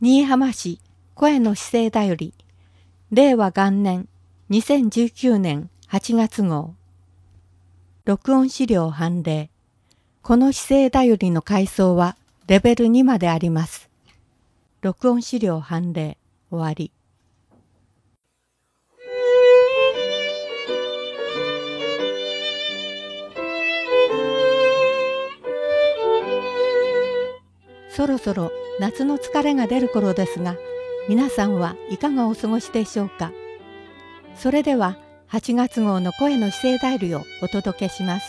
新居浜市声の姿勢だより令和元年2019年8月号録音資料判例。この姿勢だよりの階層はレベル2まであります。録音資料判例終わり。そろそろ夏の疲れが出る頃ですが、皆さんはいかがお過ごしでしょうか。それでは8月号の声の姿勢だよりをお届けします。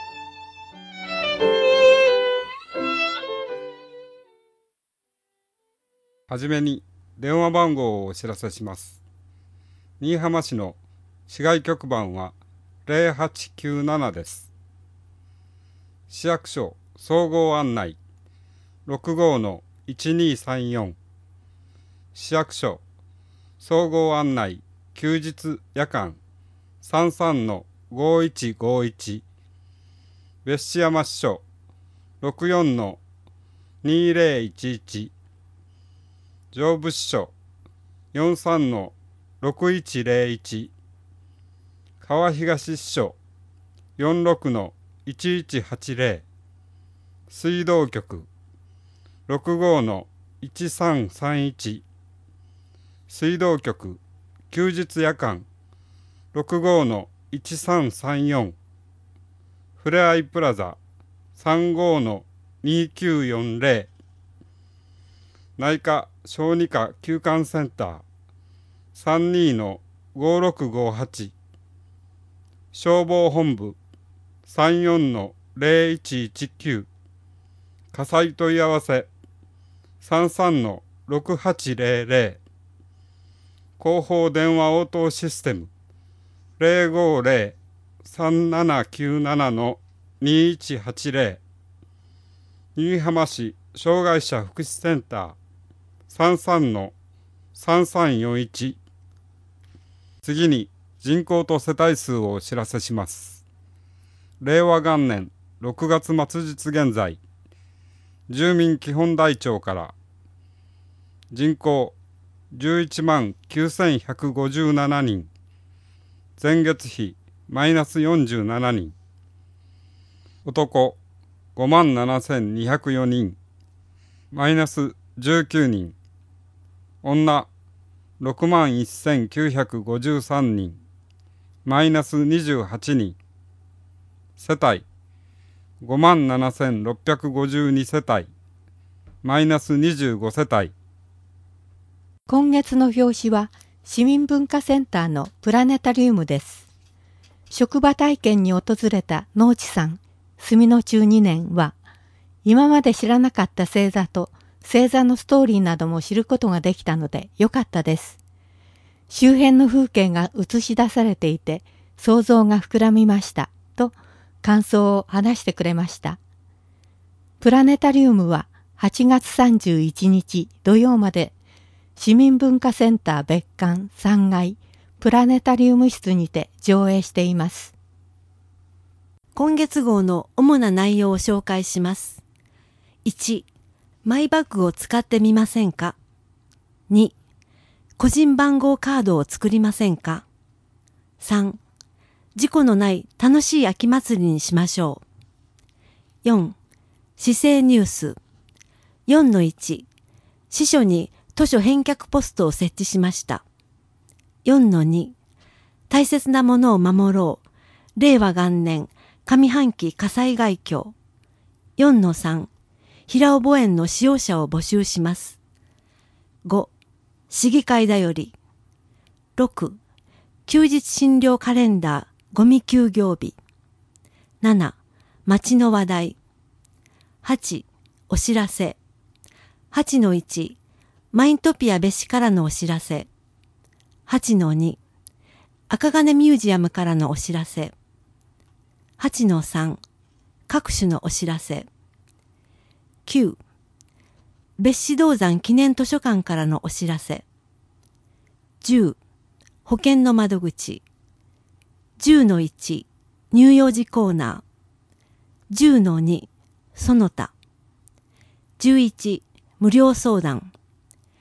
はじめに電話番号をお知らせします。新居浜市の市外局番は0897です。市役所総合案内65-1234、市役所総合案内休日夜間33-5151、別紙山支所64-2011、上部支所43-6101、川東支所46-1180、水道局65-1331、水道局休日夜間65-1334、ふれあいプラザ35-2940、内科小児科急患センター 32-5658、消防本部 34-0119、火災問い合わせ 33-6800、広報電話応答システム 050-3797-2180、新居浜市障害者福祉センター 33-3341。次に人口と世帯数をお知らせします。令和元年6月末日現在、住民基本台帳から人口119157人、前月比マイナス47人、男57204人、マイナス19人、女61953人、マイナス28人、世帯57652世帯、マイナス25世帯。 今月の表紙は市民文化センターのプラネタリウムです。職場体験に訪れた農地さん、住野中2年は、今まで知らなかった星座と星座のストーリーなども知ることができたのでよかったです。周辺の風景が映し出されていて想像が膨らみましたと感想を話してくれました。プラネタリウムは8月31日土曜まで市民文化センター別館3階プラネタリウム室にて上映しています。 今月号の主な内容を紹介します。1、マイバッグを使ってみませんか。2、個人番号カードを作りませんか。3、事故のない楽しい秋祭りにしましょう。4、市政ニュース。4-1、司書に図書返却ポストを設置しました。4-2、大切なものを守ろう。令和元年上半期火災概況。4-3、平尾墓園の使用者を募集します。5、市議会だより。6、休日診療カレンダーゴミ休業日。7、町の話題。8、お知らせ。8-1、マイントピア別紙からのお知らせ。8-2、赤金ミュージアムからのお知らせ。8-3、各種のお知らせ。9、別紙銅山記念図書館からのお知らせ。10、保険の窓口。10-1、乳幼児コーナー。10-2、その他。11、無料相談。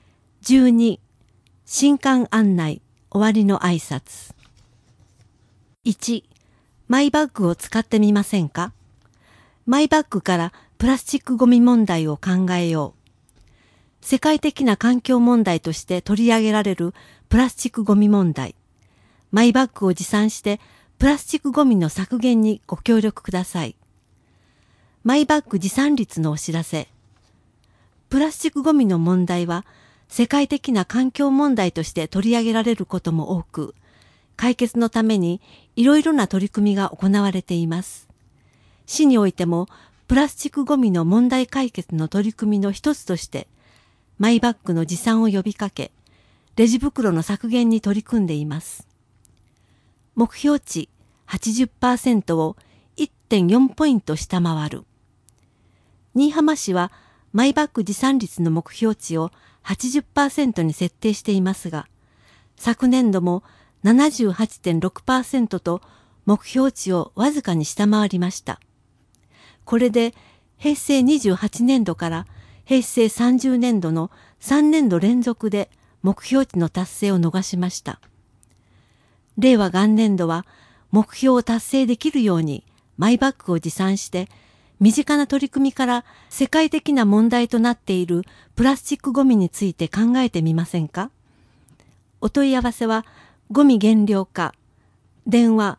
12、新刊案内、終わりの挨拶。1、マイバッグを使ってみませんか？マイバッグからプラスチックごみ問題を考えよう。世界的な環境問題として取り上げられるプラスチックごみ問題。マイバッグを持参してプラスチックごみの削減にご協力ください。マイバッグ持参率のお知らせ。プラスチックごみの問題は世界的な環境問題として取り上げられることも多く、解決のためにいろいろな取り組みが行われています。市においてもプラスチックごみの問題解決の取り組みの一つとして、マイバッグの持参を呼びかけ、レジ袋の削減に取り組んでいます。目標値 80% を 1.4 ポイント下回る。新居浜市はマイバッグ持参率の目標値を 80% に設定していますが、昨年度も 78.6% と目標値をわずかに下回りました。これで平成28年度から平成30年度の3年度連続で目標値の達成を逃しました。令和元年度は目標を達成できるようにマイバッグを持参して身近な取り組みから世界的な問題となっているプラスチックごみについて考えてみませんか？お問い合わせはごみ減量課電話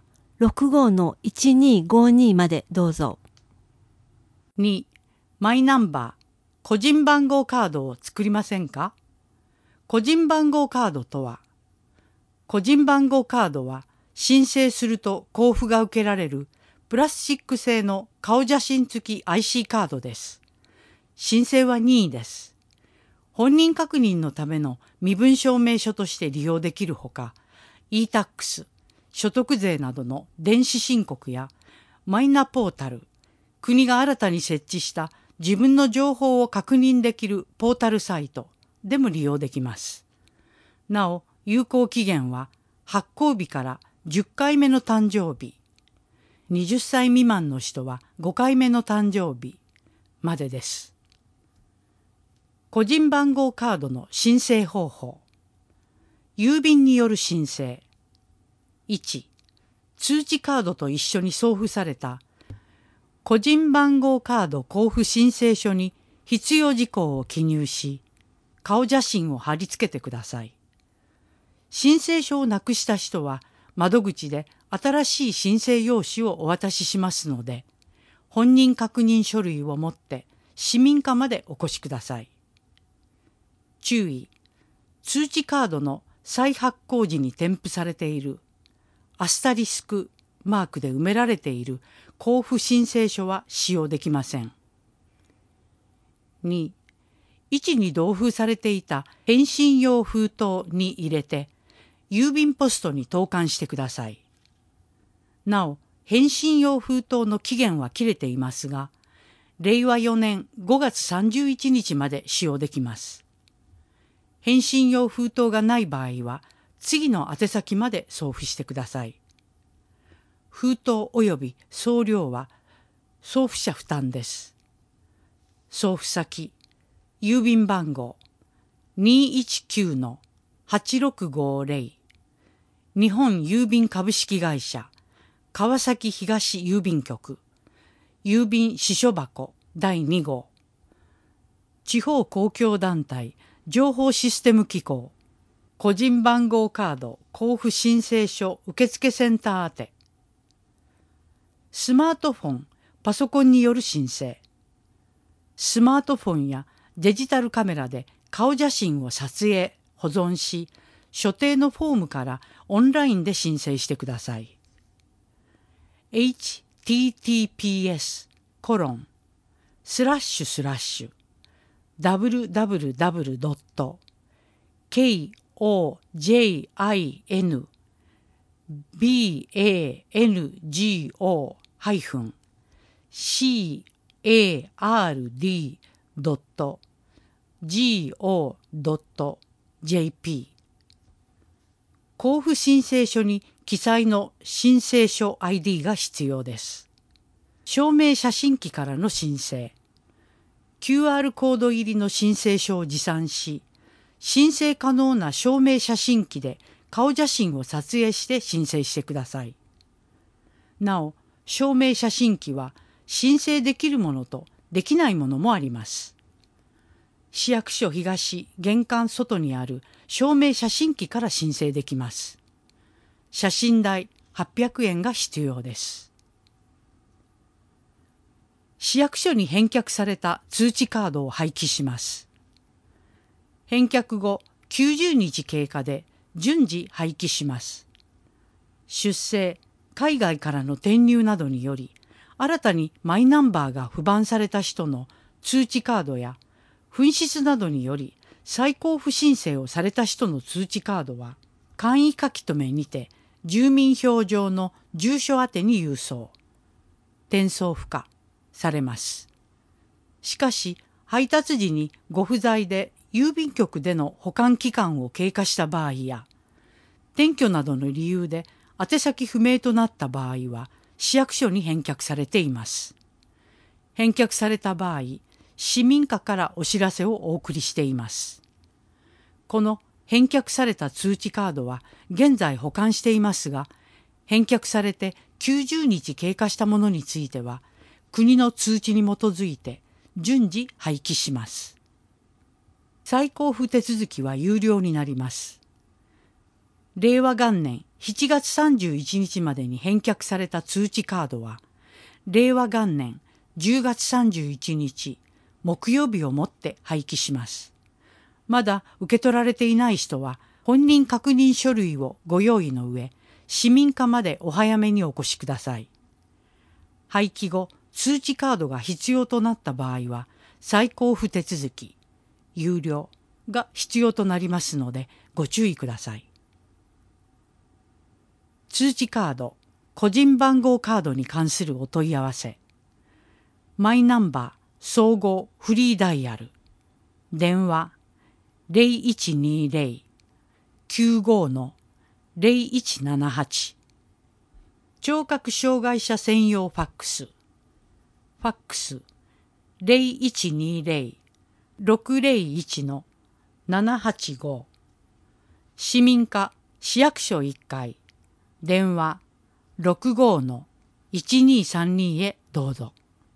65-1252 までどうぞ。 2. マイナンバー個人番号カードを作りませんか？個人番号カードとは、個人番号カードは申請すると交付が受けられるプラスチック製の顔写真付き IC カードです。申請は任意です。本人確認のための身分証明書として利用できるほか、e-tax、所得税などの電子申告やマイナポータル、国が新たに設置した自分の情報を確認できるポータルサイトでも利用できます。なお、有効期限は発行日から10回目の誕生日、20歳未満の人は5回目の誕生日までです。個人番号カードの申請方法。郵便による申請。1、通知カードと一緒に送付された個人番号カード交付申請書に必要事項を記入し、顔写真を貼り付けてください。申請書をなくした人は、窓口で新しい申請用紙をお渡ししますので、本人確認書類を持って市民課までお越しください。注意、通知カードの再発行時に添付されているアスタリスクマークで埋められている交付申請書は使用できません。2、位置に同封されていた返信用封筒に入れて、郵便ポストに投函してください。なお、返信用封筒の期限は切れていますが、令和4年5月31日まで使用できます。返信用封筒がない場合は、次の宛先まで送付してください。封筒及び送料は送付者負担です。送付先、郵便番号 219-8650 日本郵便株式会社川崎東郵便局郵便支所箱第2号地方公共団体情報システム機構個人番号カード交付申請書受付センター宛てスマートフォン、パソコンによる申請スマートフォンやデジタルカメラで顔写真を撮影、保存し、所定のフォームからオンラインで申請してください。https://www.kojino-bango.go.jp 交付申請書に記載の申請書 ID が必要です。証明写真機からの申請。QR コード入りの申請書を持参し、 申請可能な証明写真機で顔写真を撮影して申請してください。なお、証明写真機は申請できるものとできないものもあります。市役所東玄関外にある証明写真機から申請できます。写真代800円が必要です。市役所に返却された通知カードを廃棄します。返却後90日経過で順次廃棄します。出生、海外からの転入などにより、新たにマイナンバーが付番された人の通知カードや、紛失などにより再交付申請をされた人の通知カードは、簡易書留にて住民票上の住所宛てに郵送、転送付加されます。しかし、配達時にご不在で郵便局での保管期間を経過した場合や、転居などの理由で宛先不明となった場合は、市役所に返却されています。返却された場合、市民課からお知らせをお送りしています。この返却された通知カードは現在保管していますが、返却されて90日経過したものについては、国の通知に基づいて順次廃棄します。再交付手続きは有料になります。令和元年7月31日までに返却された通知カードは、令和元年10月31日木曜日をもって廃棄します。まだ受け取られていない人は、本人確認書類をご用意の上、市民課までお早めにお越しください。廃棄後、通知カードが必要となった場合は、再交付手続き、有料が必要となりますので、ご注意ください。通知カード、個人番号カードに関するお問い合わせ。マイナンバー総合フリーダイヤル。電話 0120-95-0178。聴覚障害者専用ファックス。ファックス 0120-601-785。市民課市役所1階。電話 65-1232 へどうぞ。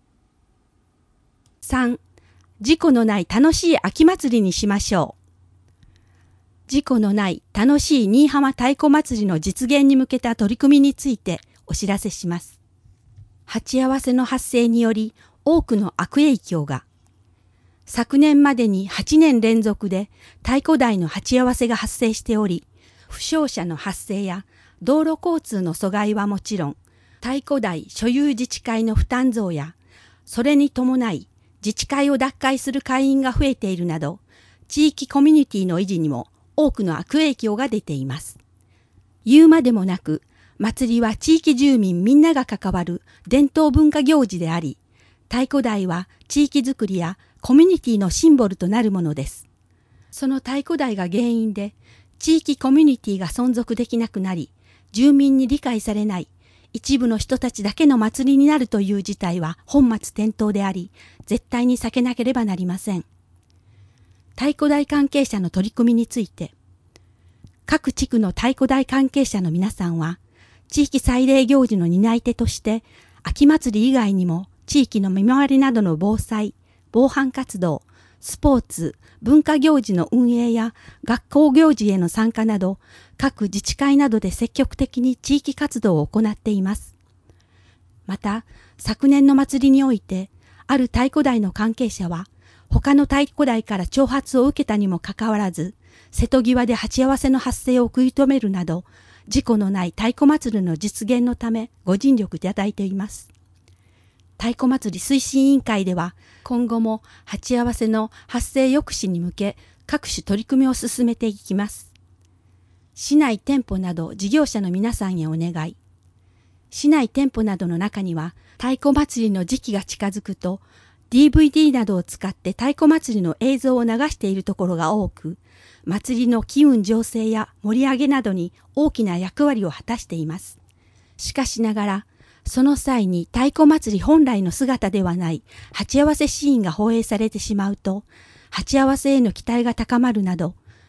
3. 事故のない楽しい秋祭りにしましょう。事故のない楽しい新居浜太鼓祭りの実現に向けた取り組みについてお知らせします。鉢合わせの発生により多くの悪影響が。昨年までに8年連続で太鼓台の鉢合わせが発生しており、負傷者の発生や道路交通の阻害はもちろん、太鼓台所有自治会の負担増や、それに伴い自治会を脱会する会員が増えているなど、地域コミュニティの維持にも多くの悪影響が出ています。言うまでもなく、祭りは地域住民みんなが関わる伝統文化行事であり、太鼓台は地域づくりやコミュニティのシンボルとなるものです。その太鼓台が原因で、地域コミュニティが存続できなくなり、住民に理解されない一部の人たちだけの祭りになるという事態は本末転倒であり、絶対に避けなければなりません。太鼓台関係者の取り組みについて、各地区の太鼓台関係者の皆さんは、地域祭礼行事の担い手として、秋祭り以外にも地域の見回りなどの防災、防犯活動、スポーツ、文化行事の運営や学校行事への参加など、各自治会などで積極的に地域活動を行っています。また、昨年の祭りにおいて、ある太鼓台の関係者は、他の太鼓台から挑発を受けたにもかかわらず、瀬戸際で鉢合わせの発生を食い止めるなど、事故のない太鼓祭りの実現のためご尽力いただいています。太鼓祭り推進委員会では、今後も鉢合わせの発生抑止に向け、各種取り組みを進めていきます。市内店舗など事業者の皆さんへお願い。市内店舗などの中には、太鼓祭りの時期が近づくと、DVD などを使って太鼓祭りの映像を流しているところが多く、祭りの機運醸成や盛り上げなどに大きな役割を果たしています。しかしながら、その際に太鼓祭り本来の姿ではない鉢合わせシーンが放映されてしまうと、鉢合わせへの期待が高まるなど、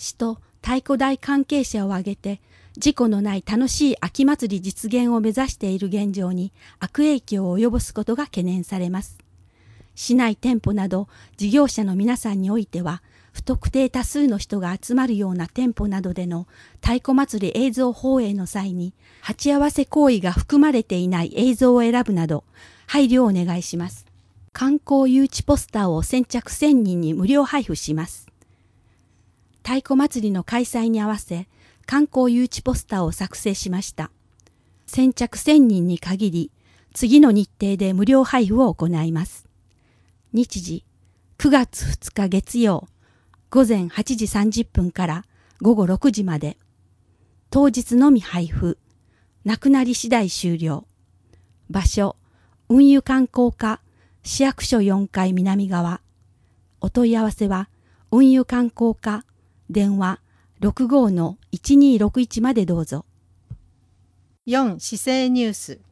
市と太鼓台関係者を挙げて、事故のない楽しい秋祭り実現を目指している現状に悪影響を及ぼすことが懸念されます。市内店舗など事業者の皆さんにおいては、不特定多数の人が集まるような店舗などでの太鼓祭り映像放映の際に、鉢合わせ行為が含まれていない映像を選ぶなど、配慮をお願いします。観光誘致ポスターを先着1000人に無料配布します。太鼓祭りの開催に合わせ、観光誘致ポスターを作成しました。先着1000人に限り、次の日程で無料配布を行います。日時、9月2日月曜、午前8時30分から午後6時まで。当日のみ配布。なくなり次第終了。場所、運輸観光課、市役所4階南側。お問い合わせは、運輸観光課、電話 65-1261 までどうぞ。 4. 市政ニュース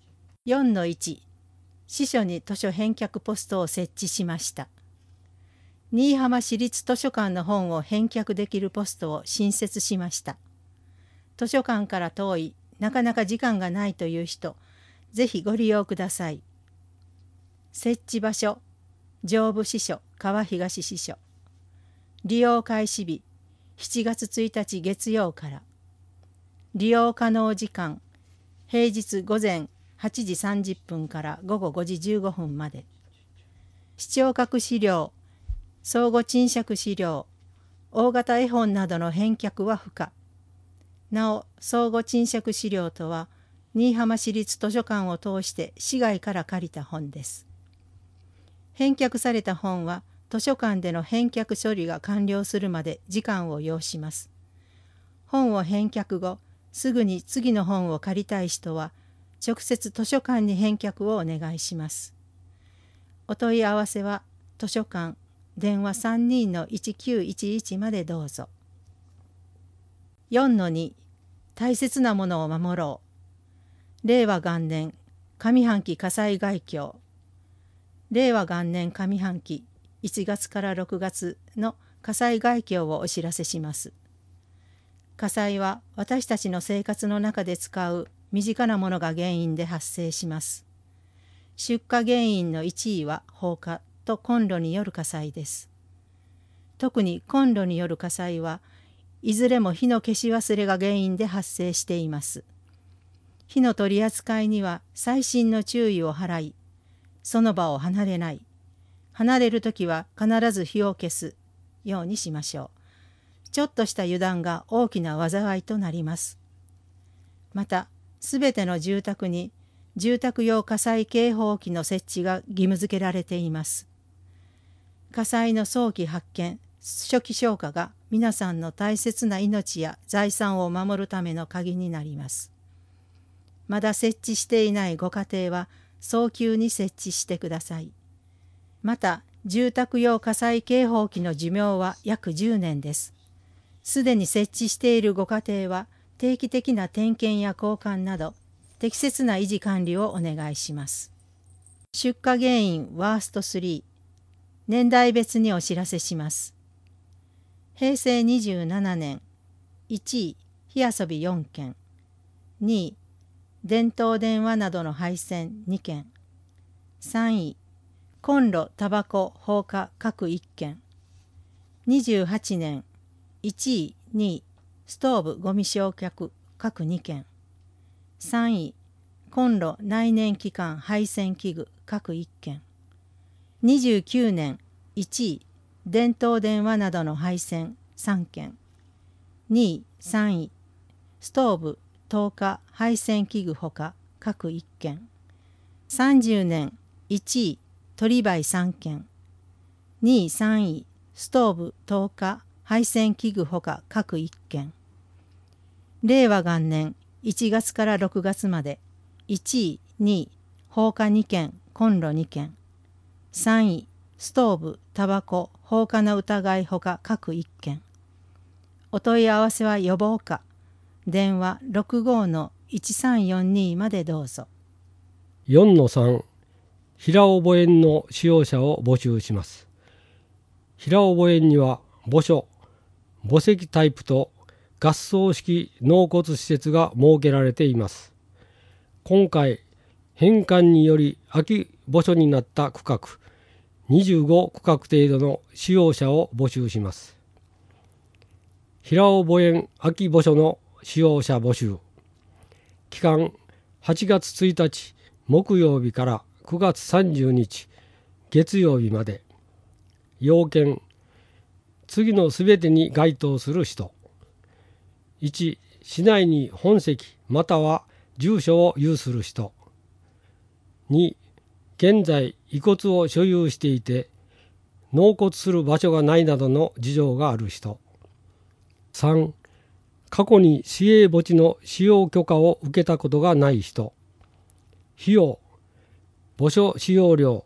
4-1 市所に図書返却ポストを設置しました。新居浜市立図書館の本を返却できるポストを新設しました。図書館から遠い、なかなか時間がないという人、ぜひご利用ください。設置場所、上部支所、川東支所。利用開始日、7月1日月曜から。利用可能時間、平日午前8時30分から午後5時15分まで。視聴覚資料、相互賃借資料、大型絵本などの返却は不可。なお、相互賃借資料とは、新居浜市立図書館を通して市外から借りた本です。返却された本は、図書館での返却処理が完了するまで時間を要します。本を返却後、すぐに次の本を借りたい人は、直接図書館に返却をお願いします。お問い合わせは、図書館、電話 32-1911 までどうぞ。4-2 大切なものを守ろう。令和元年上半期火災概況。令和元年上半期1月から6月の火災概況をお知らせします。火災は私たちの生活の中で使う身近なものが原因で発生します。出火原因の1位は放火とコンロによる火災です。特にコンロによる火災はいずれも火の消し忘れが原因で発生しています。火の取り扱いには細心の注意を払い、その場を離れない。離れるときは必ず火を消すようにしましょう。ちょっとした油断が大きな災いとなります。また、すべての住宅に住宅用火災警報器の設置が義務付けられています。火災の早期発見、初期消火が皆さんの大切な命や財産を守るための鍵になります。まだ設置していないご家庭は早急に設置してください。また、住宅用火災警報器の寿命は約10年です。すでに設置しているご家庭は定期的な点検や交換など適切な維持管理をお願いします。出火原因ワースト3、年代別にお知らせします。平成27年、1位、火遊び4件、2位、電灯電話などの配線2件、3位、コンロ、タバコ、放火各1件、28年、1位、2位、ストーブ、ゴミ焼却各2件、3位、コンロ、内燃機関、配線器具各1件、29年、1位、電灯電話などの配線3件、2位、3位、ストーブ、灯火、配線器具ほか各1件、30年、1位、鳥灰3件、2位、3位、ストーブ、灯火、配線器具ほか各1件、令和元年1月から6月まで、1位、2位、放火2件、コンロ2件、3位、ストーブ、タバコ、放火の疑いほか各1件。お問い合わせは予防課、電話 65-1342 までどうぞ。 4-3 平尾墓園の使用者を募集します。平尾墓園には墓所、 墓石タイプと合葬式納骨施設が設けられています。今回返還により空き墓所になった区画25区画程度の使用者を募集します。平尾墓園空き墓所の使用者募集。期間8月1日木曜日から9月30日月曜日まで。要件、次のすべてに該当する人。1、市内に本籍または住所を有する人。2、現在遺骨を所有していて納骨する場所がないなどの事情がある人。3、過去に市営墓地の使用許可を受けたことがない人。費用、墓所使用料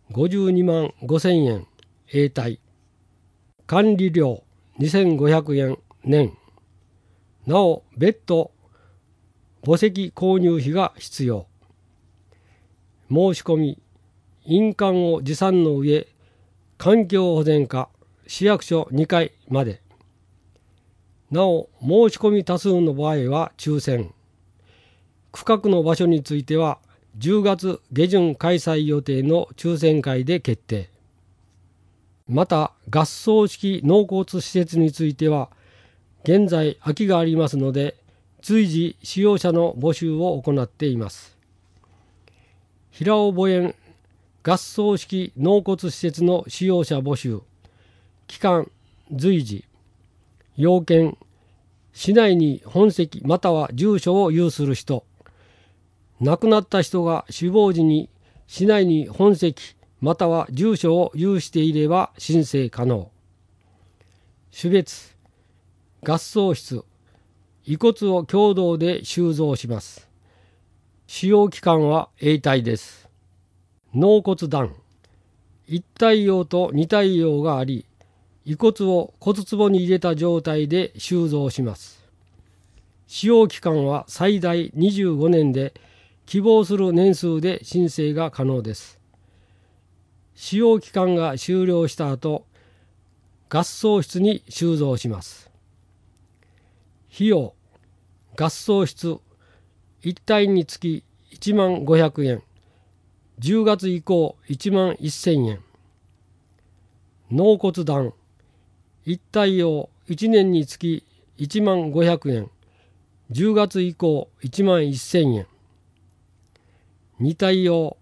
52万5,000円永代。管理料2,500円年。なお別途墓石購入費が必要。申し込み、印鑑を持参の上、環境保全課市役所2階まで。なお申し込み多数の場合は抽選。区画の場所については10月下旬開催予定の抽選会で決定。また合葬式納骨施設については現在空きがありますので随時使用者の募集を行っています。平尾墓園合葬式納骨施設の使用者募集。期間随時。要件、市内に本籍または住所を有する人。亡くなった人が死亡時に市内に本籍または住所を有していれば申請可能。種別、合葬室、遺骨を共同で収蔵します。使用期間は永代です。納骨壇、一体用と二体用があり、遺骨を骨壺に入れた状態で収蔵します。使用期間は最大25年で、希望する年数で申請が可能です。使用期間が終了した後、合葬室に収蔵します。費用、合葬室一体につき1万500円、10月以降1万1000円。納骨壇一体用1年につき1万500円、10月以降1万1000円。二体用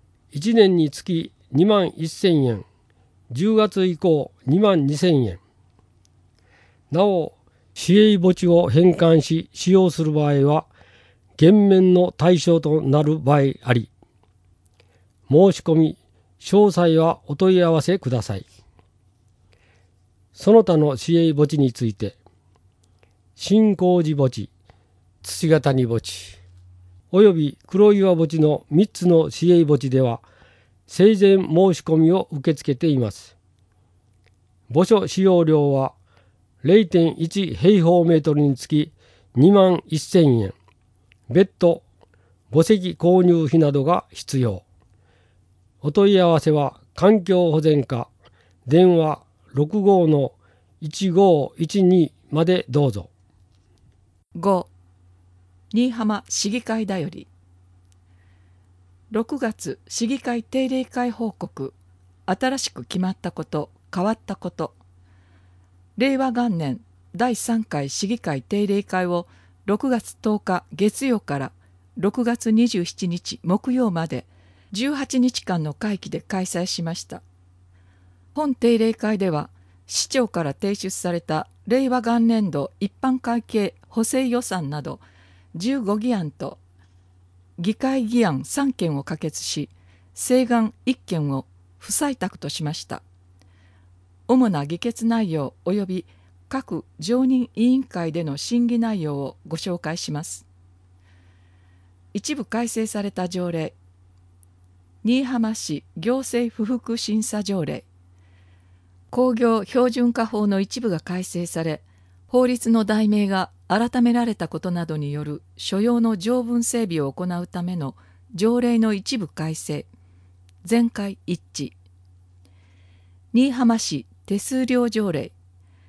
1年につき2万1000円、10月以降2万2000円。なお市営墓地を返還し使用する場合は減免の対象となる場合あり、申し込み詳細はお問い合わせください。その他の市営墓地について、新光寺墓地、土ヶ谷墓地および黒岩墓地の3つの市営墓地では生前申し込みを受け付けています。墓所使用料は 0.1 平方メートルにつき2万1000円。別途墓石購入費などが必要。お問い合わせは環境保全課電話 65-1512 までどうぞ。 5. 新居浜市議会だより6月市議会定例会報告。新しく決まったこと、変わったこと。令和元年第3回市議会定例会を6月10日月曜から6月27日木曜まで18日間の会期で開催しました。本定例会では市長から提出された令和元年度一般会計補正予算など15議案と議会議案3件を可決し、請願1件を不採択としました。主な議決内容及び各常任委員会での審議内容をご紹介します。一部改正された条例。新居浜市行政不服審査条例。工業標準化法の一部が改正され、法律の題名が改められたことなどによる所要の条文整備を行うための条例の一部改正。全会一致。新居浜市手数料条例。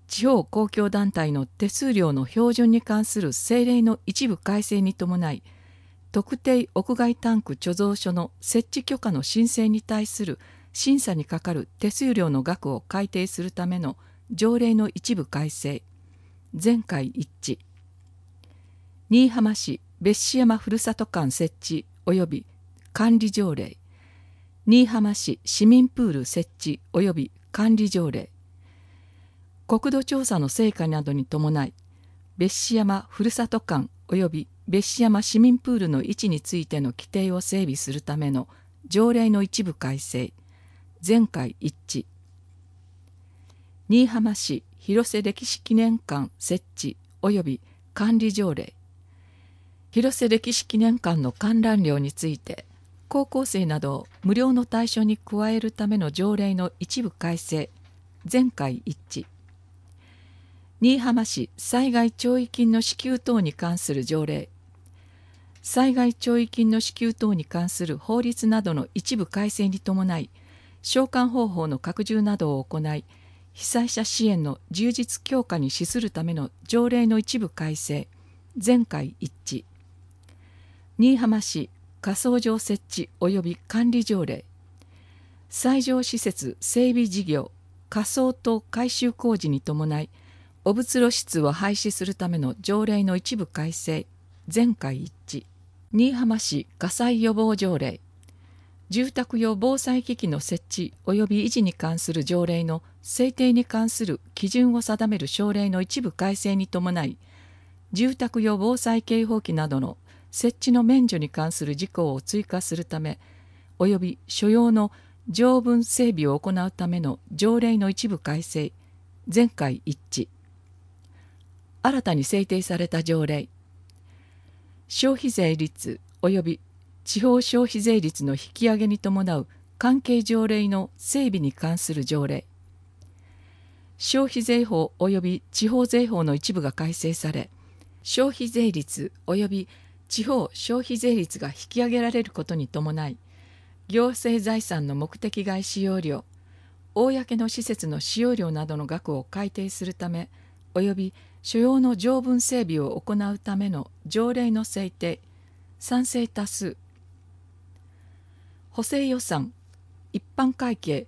地方公共団体の手数料の標準に関する政令の一部改正に伴い、特定屋外タンク貯蔵所の設置許可の申請に対する審査にかかる手数料の額を改定するための条例の一部改正、全会一致。新居浜市別子山ふるさと館設置及び管理条例、新居浜市市民プール設置及び管理条例、国土調査の成果などに伴い、別子山ふるさと館及び別子山市民プールの位置についての規定を整備するための条例の一部改正、全会一致。新居浜市広瀬歴史記念館設置及び管理条例、広瀬歴史記念館の観覧料について、高校生などを無料の対象に加えるための条例の一部改正、全会一致。新居浜市災害弔慰金の支給等に関する条例、災害弔慰金の支給等に関する法律などの一部改正に伴い、償還方法の拡充などを行い、被災者支援の充実強化に資するための条例の一部改正、全会一致。新居浜市火葬場設置及び管理条例、斎場施設整備事業火葬と改修工事に伴い、汚物露出を廃止するための条例の一部改正、全会一致。新居浜市火災予防条例、住宅用防災機器の設置及び維持に関する条例の制定に関する基準を定める省令の一部改正に伴い、住宅用防災警報器などの設置の免除に関する事項を追加するため、及び所要の条文整備を行うための条例の一部改正、全会一致。新たに制定された条例、消費税率及び地方消費税率の引き上げに伴う関係条例の整備に関する条例、消費税法及び地方税法の一部が改正され、消費税率及び地方消費税率が引き上げられることに伴い、行政財産の目的外使用料、公の施設の使用料などの額を改定するため、及び所要の条文整備を行うための条例の制定、賛成多数。補正予算一般会計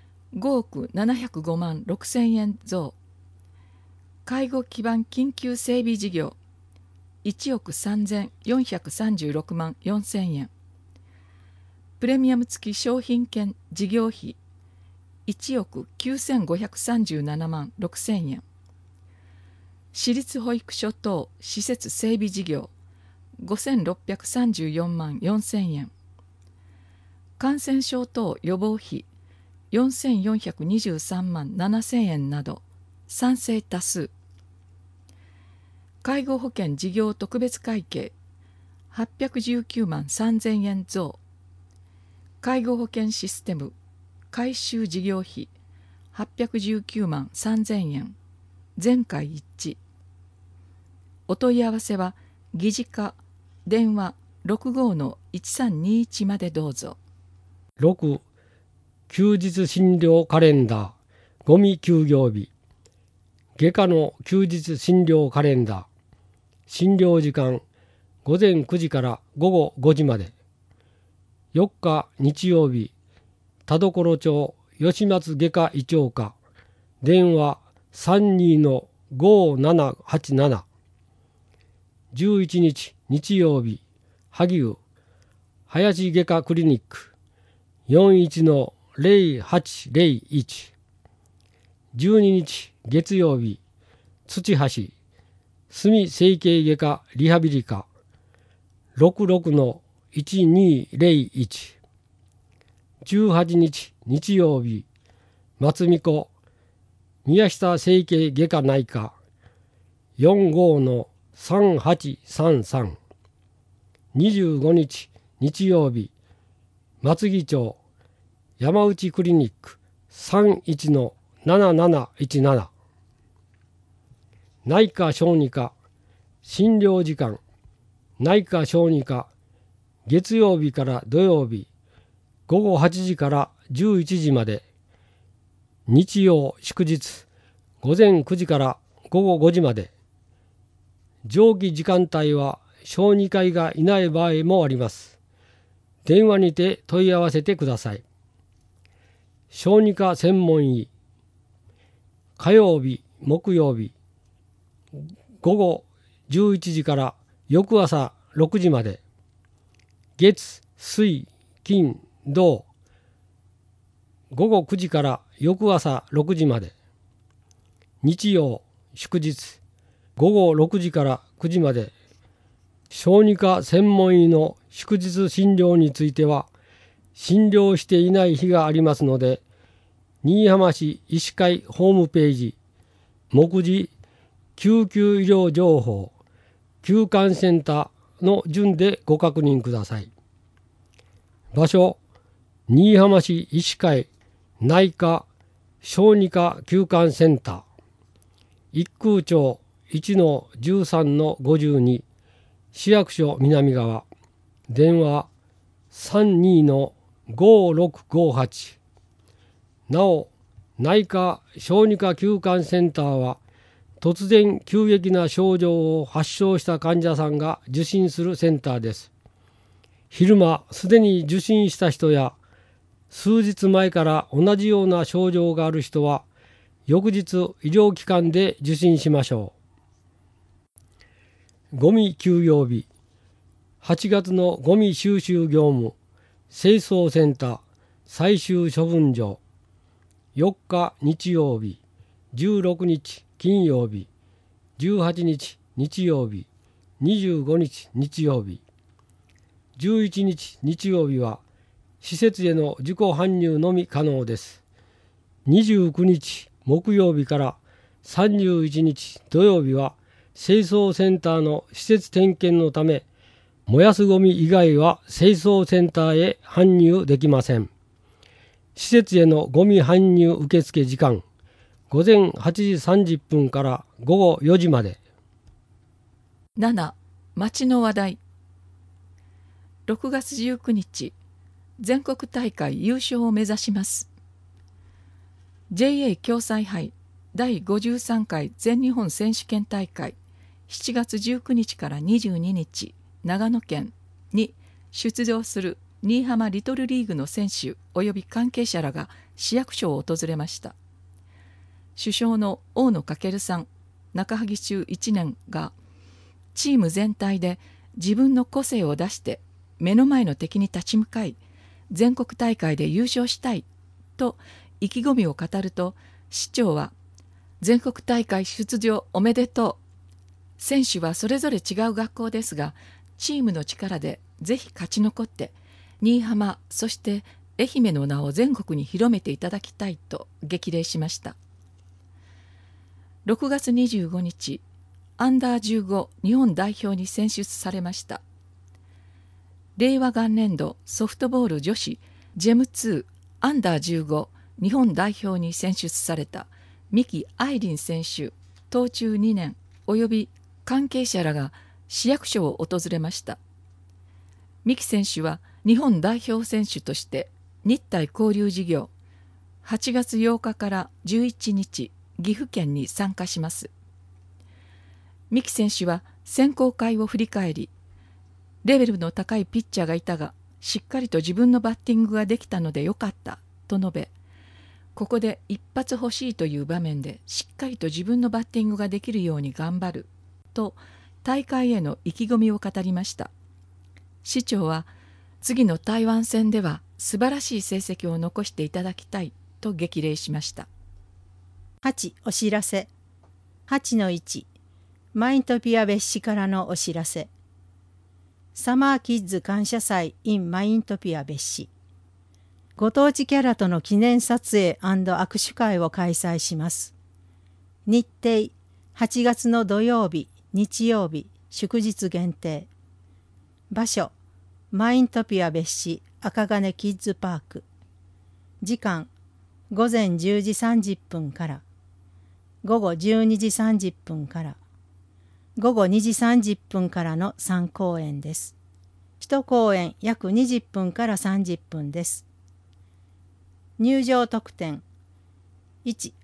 5億705万6千円増、介護基盤緊急整備事業1億3436万4千円、プレミアム付き商品券事業費1億9537万6千円、私立保育所等施設整備事業5634万4千円、感染症等予防費4423万7千円など賛成多数。介護保険事業特別会計819万3千円増、介護保険システム改修事業費819万3千円、全会一致。お問い合わせは議事課電話 65-1321 までどうぞ。 6. 休日診療カレンダーゴミ休業日、外科の休日診療カレンダー、診療時間午前9時から午後5時まで。4日日曜日、田所町吉松外科医長科、電話 32-5787。11日日曜日、萩生林外科クリニック 41-0801。12日月曜日、土橋住整形外科リハビリ科 66-1201。18日日曜日、松見子宮下整形外科内科 45-3833。25日日曜日、松木町山内クリニック 31-7717。内科小児科診療時間、内科小児科月曜日から土曜日午後8時から11時まで。日曜祝日午前9時から午後5時まで。上記時間帯は小児科医がいない場合もあります。電話にて問い合わせてください。小児科専門医、火曜日、木曜日、午後11時から翌朝6時まで。月、水、金、土、午後9時から翌朝6時まで。日曜、祝日、午後6時から9時まで。小児科専門医の祝日診療については、診療していない日がありますので、新居浜市医師会ホームページ、目次救急医療情報、急患センターの順でご確認ください。場所、新居浜市医師会内科小児科急患センター、一空町 1-13-52、市役所南側、電話 32-5658。なお、内科小児科急患センターは、突然急激な症状を発症した患者さんが受診するセンターです。昼間すでに受診した人や、数日前から同じような症状がある人は、翌日医療機関で受診しましょう。ゴミ休養日、8月のゴミ収集業務、清掃センター、最終処分場、4日日曜日、16日金曜日、18日日曜日、25日日曜日、11日日曜日は施設への自己搬入のみ可能です。29日木曜日から31日土曜日は清掃センターの施設点検のため、燃やすゴミ以外は清掃センターへ搬入できません。施設へのゴミ搬入受付時間、午前8時30分から午後4時まで。 7. 町の話題。6月19日、全国大会優勝を目指します。JA 共済杯第53回全日本選手権大会、7月19日から22日、長野県に出場する新居浜リトルリーグの選手及び関係者らが市役所を訪れました。主将の大野翔さん、中萩中1年が、チーム全体で自分の個性を出して目の前の敵に立ち向かい、全国大会で優勝したいと意気込みを語ると、市長は全国大会出場おめでとう。選手はそれぞれ違う学校ですが、チームの力でぜひ勝ち残って、新居浜、そして愛媛の名を全国に広めていただきたいと激励しました。6月25日、アンダー15日本代表に選出されました。令和元年度ソフトボール女子ジェム2アンダー15日本代表に選出された三木愛鈴選手、当中2年及び関係者らが市役所を訪れました。三木選手は日本代表選手として日体交流事業8月8日から11日岐阜県に参加します。三木選手は選考会を振り返り、レベルの高いピッチャーがいたが、しっかりと自分のバッティングができたのでよかったと述べ、ここで一発欲しいという場面でしっかりと自分のバッティングができるように頑張ると大会への意気込みを語りました。市長は次の台湾戦では素晴らしい成績を残していただきたいと激励しました。 8. お知らせ。 8-1 マイントピア別紙からのお知らせ。サマーキッズ感謝祭 in マイントピア別紙。ご当地キャラとの記念撮影&握手会を開催します。日程8月の土曜日、日曜日、祝日限定。場所マイントピア別紙赤金キッズパーク。時間午前10時30分から午後12時30分から午後2時30分からの3公演です。1公演約20分から30分です。入場特典。1.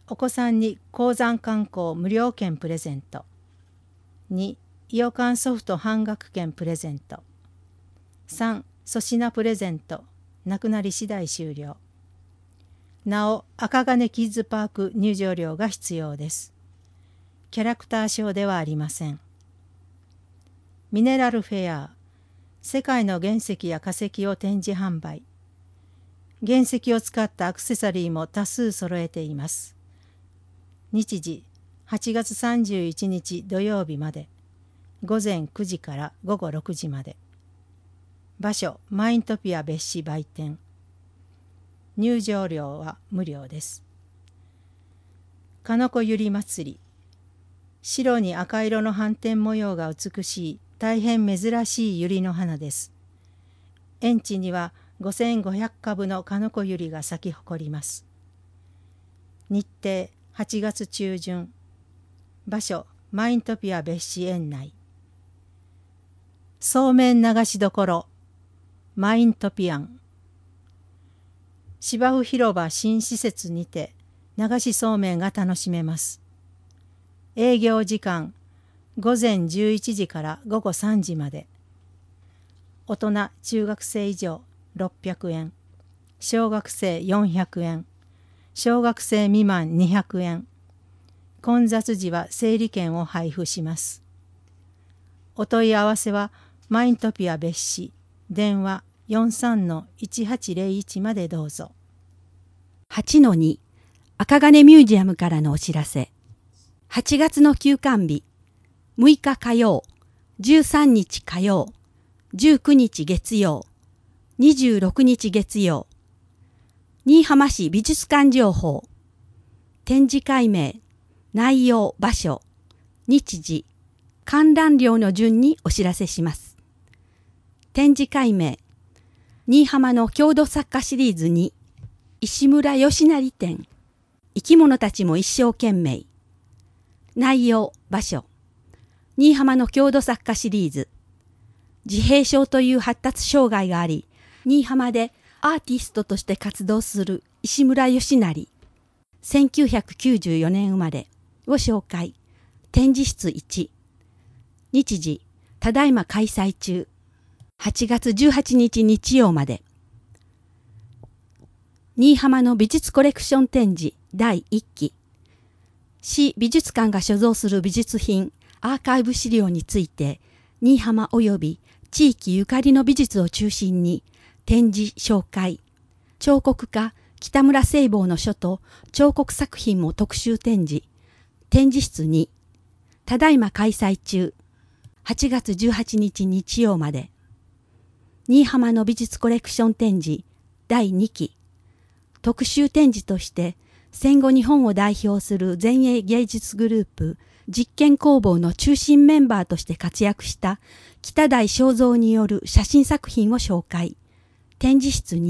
お子さんに高山観光無料券プレゼント。2、イヨカンソフト半額券プレゼント。3、粗品プレゼント。なくなり次第終了。なお、赤金キッズパーク入場料が必要です。キャラクターショーではありません。ミネラルフェア、世界の原石や化石を展示販売。原石を使ったアクセサリーも多数揃えています。日時、8月31日土曜日まで。午前9時から午後6時まで。場所、マイントピア別紙売店。入場料は無料です。かのこゆり祭り。白に赤色の斑点模様が美しい大変珍しい百合の花です。園地には5500株のかのこゆりが咲き誇ります。日程8月中旬。場所マイントピア別紙園内。そうめん流しどころマイントピアン。芝生広場新施設にて流しそうめんが楽しめます。営業時間午前11時から午後3時まで。大人中学生以上600円、小学生400円、小学生未満200円。混雑時は整理券を配布します。お問い合わせはマイントピア別紙電話 43-1801 までどうぞ。 8-2 赤金ミュージアムからのお知らせ。8月の休館日、6日火曜、13日火曜、19日月曜、26日月曜。新居浜市美術館情報。展示会名、内容、場所、日時、観覧料の順にお知らせします。展示会名、新居浜の郷土作家シリーズ2、石村義成展。生き物たちも一生懸命。内容、場所。新居浜の郷土作家シリーズ。自閉症という発達障害があり、新居浜でアーティストとして活動する石村義成。1994年生まれを紹介。展示室1。日時、ただいま開催中。8月18日日曜まで。新居浜の美術コレクション展示第1期。市美術館が所蔵する美術品、アーカイブ資料について、新居浜及び地域ゆかりの美術を中心に展示紹介。彫刻家北村聖望の書と彫刻作品も特集展示。展示室2。ただいま開催中。8月18日日曜まで。新居浜の美術コレクション展示第2期。特集展示として戦後日本を代表する前衛芸術グループ実験工房の中心メンバーとして活躍した北台正蔵による写真作品を紹介。展示室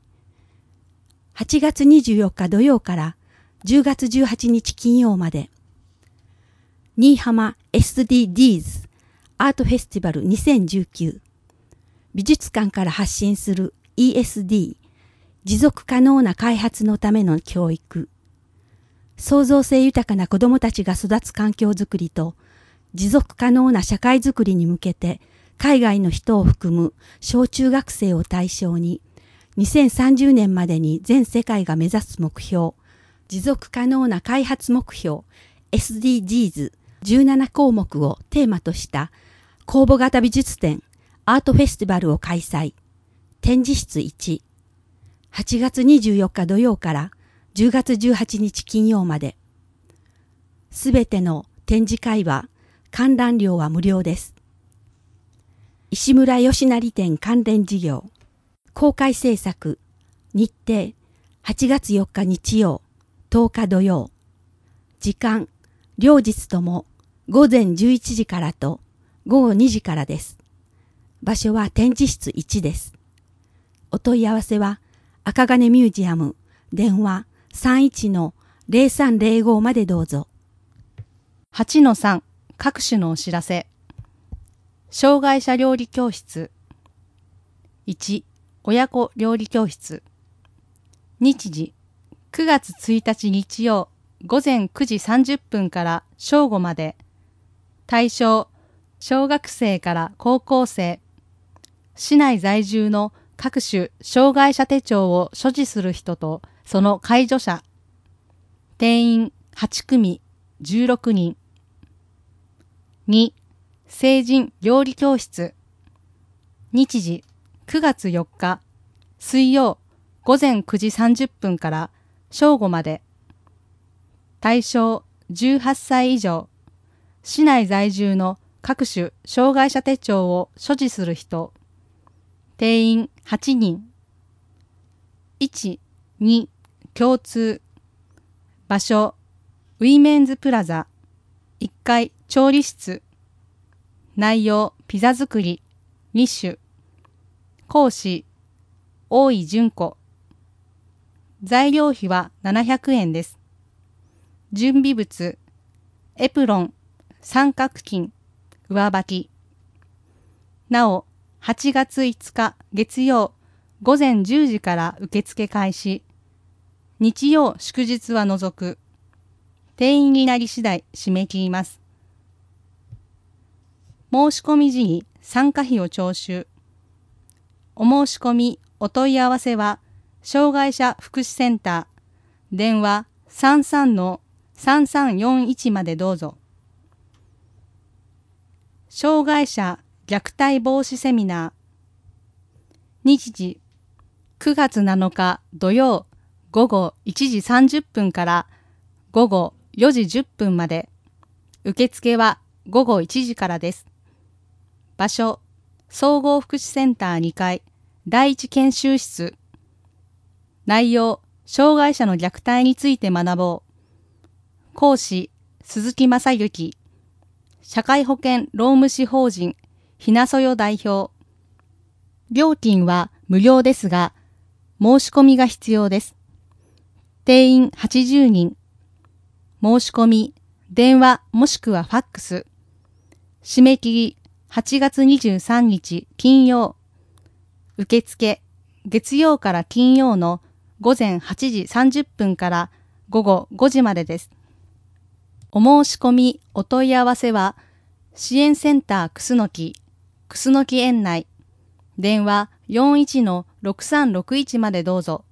2。8月24日土曜から10月18日金曜まで。新居浜 SDGs アートフェスティバル2019。美術館から発信する ESD持続可能な開発のための教育。創造性豊かな子どもたちが育つ環境づくりと持続可能な社会づくりに向けて海外の人を含む小中学生を対象に2030年までに全世界が目指す目標持続可能な開発目標 SDGs 17項目をテーマとした公募型美術展アートフェスティバルを開催。展示室1。8月24日土曜から10月18日金曜まで。すべての展示会は観覧料は無料です。石村義成展関連事業。公開制作。日程。8月4日日曜、10日土曜。時間。両日とも午前11時からと午後2時からです。場所は展示室1です。お問い合わせは赤金ミュージアム電話 31-0305 までどうぞ。 8-3 各種のお知らせ。障害者料理教室。1、親子料理教室。日時9月1日日曜午前9時30分から正午まで。対象、小学生から高校生。市内在住の各種障害者手帳を所持する人とその介助者。定員8組16人。2、成人料理教室。日時9月4日水曜午前9時30分から正午まで。対象18歳以上。市内在住の各種障害者手帳を所持する人。定員8人。1、2、共通。場所、ウィメンズプラザ。1階調理室。内容、ピザ作り。2種。講師、大井純子。材料費は700円です。準備物、エプロン、三角巾、上履き。なお、8月5日月曜午前10時から受付開始。日曜祝日は除く。定員になり次第締め切ります。申し込み時に参加費を徴収。お申し込み、お問い合わせは、障害者福祉センター、電話 33-3341 までどうぞ。障害者虐待防止セミナー。日時、9月7日土曜午後1時30分から午後4時10分まで。受付は午後1時からです。場所、総合福祉センター2階、第一研修室。内容、障害者の虐待について学ぼう。講師、鈴木正幸。社会保険労務士法人、ひなそよ代表。料金は無料ですが、申し込みが必要です。定員80人。申し込み、電話もしくはファックス。締め切り8月23日金曜。受付、月曜から金曜の午前8時30分から午後5時までです。お申し込み、お問い合わせは、支援センターくすのき園内、電話 41-6361 までどうぞ。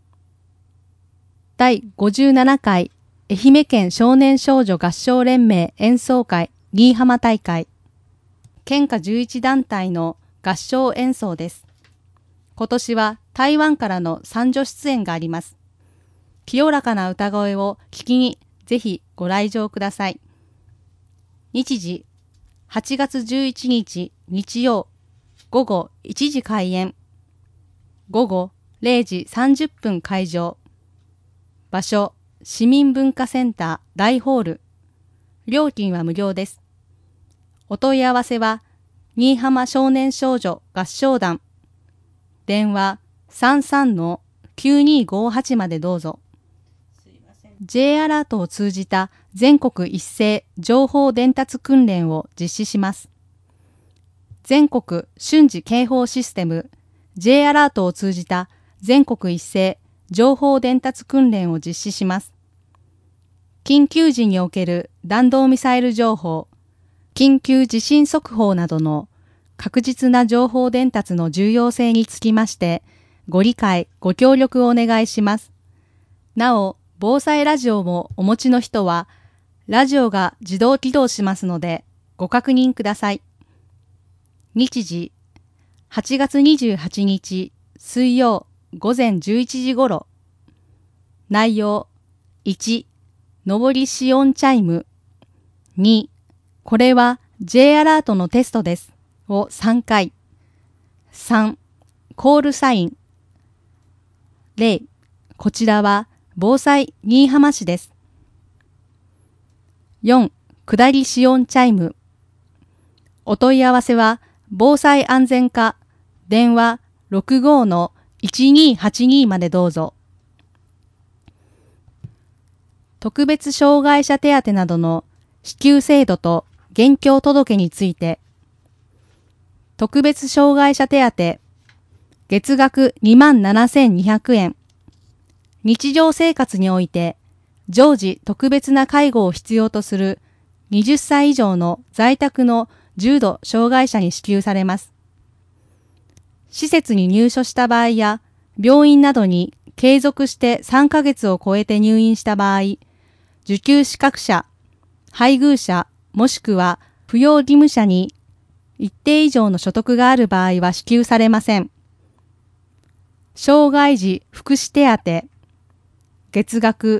第57回愛媛県少年少女合唱連盟演奏会新居浜大会。県下11団体の合唱演奏です。今年は台湾からの参助出演があります。清らかな歌声を聞きにぜひご来場ください。日時、8月11日日曜午後1時開演。午後0時30分会場。場所、市民文化センター大ホール。料金は無料です。お問い合わせは、新居浜少年少女合唱団。電話 33-9258 までどうぞ。J アラートを通じた全国一斉情報伝達訓練を実施します。全国瞬時警報システム J アラートを通じた全国一斉情報伝達訓練を実施します。緊急時における弾道ミサイル情報、緊急地震速報などの確実な情報伝達の重要性につきまして、ご理解、ご協力をお願いします。なお、防災ラジオもお持ちの人は、ラジオが自動起動しますので、ご確認ください。日時、8月28日水曜午前11時頃。内容、1、上りシオンチャイム。2、これは J アラートのテストです。を3回。3、コールサイン。0、こちらは防災新居浜市です。4、下りシオンチャイム。お問い合わせは防災安全課電話 65-1282 までどうぞ。特別障害者手当などの支給制度と現況届について。特別障害者手当、月額27,200円。日常生活において常時特別な介護を必要とする20歳以上の在宅の重度障害者に支給されます。施設に入所した場合や、病院などに継続して3ヶ月を超えて入院した場合、受給資格者、配偶者、もしくは扶養義務者に一定以上の所得がある場合は支給されません。障害児福祉手当、月額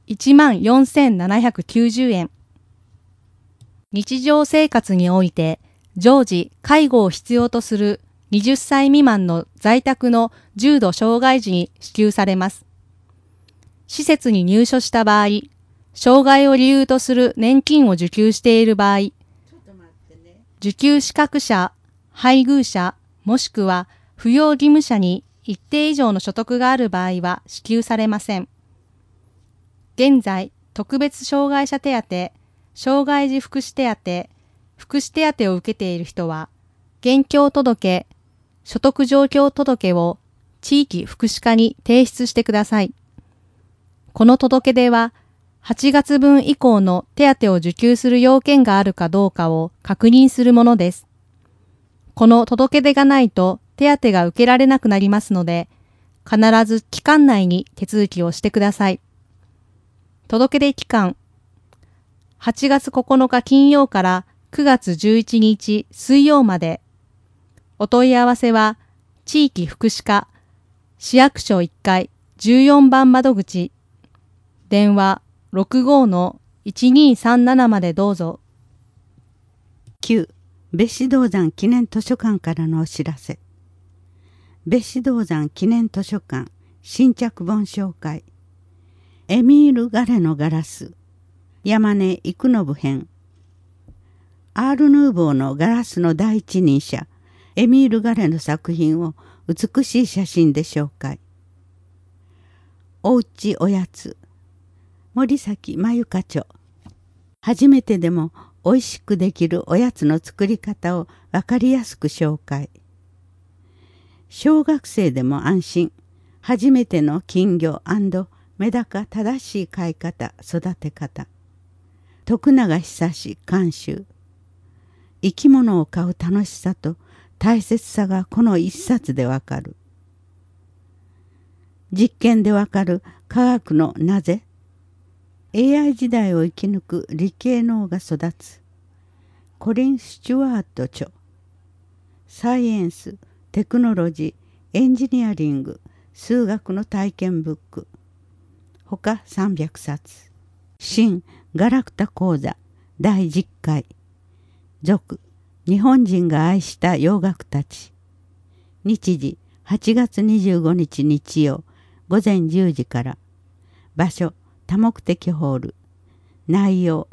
14,790円。日常生活において常時介護を必要とする20歳未満の在宅の重度障害児に支給されます。施設に入所した場合、障害を理由とする年金を受給している場合、受給資格者、配偶者、もしくは扶養義務者に一定以上の所得がある場合は支給されません。現在、特別障害者手当、障害児福祉手当、福祉手当を受けている人は、現況届、所得状況届を地域福祉課に提出してください。この届け出は、8月分以降の手当を受給する要件があるかどうかを確認するものです。この届け出がないと手当が受けられなくなりますので、必ず期間内に手続きをしてください。届け出期間、8月9日金曜から9月11日水曜まで。お問い合わせは、地域福祉課、市役所1階14番窓口、電話65-1237までどうぞ。 9. 別子銅山記念図書館からのお知らせ。別子銅山記念図書館新着本紹介。エミール・ガレのガラス、山根幾信編。アール・ヌーボーのガラスの第一人者、エミール・ガレの作品を美しい写真で紹介。おうちおやつ、森崎まゆか著。初めてでもおいしくできるおやつの作り方をわかりやすく紹介。小学生でも安心、初めての金魚&メダカ正しい飼い方、育て方。徳永久志監修。生き物を飼う楽しさと大切さがこの一冊でわかる。実験でわかる科学のなぜ。AI 時代を生き抜く理系脳が育つ。コリン・スチュワート著。サイエンス、テクノロジー、エンジニアリング、数学の体験ブック。ほか300冊。新ガラクタ講座第10回。続、日本人が愛した洋楽たち。日時8月25日日曜午前10時から。場所多目的ホール。内容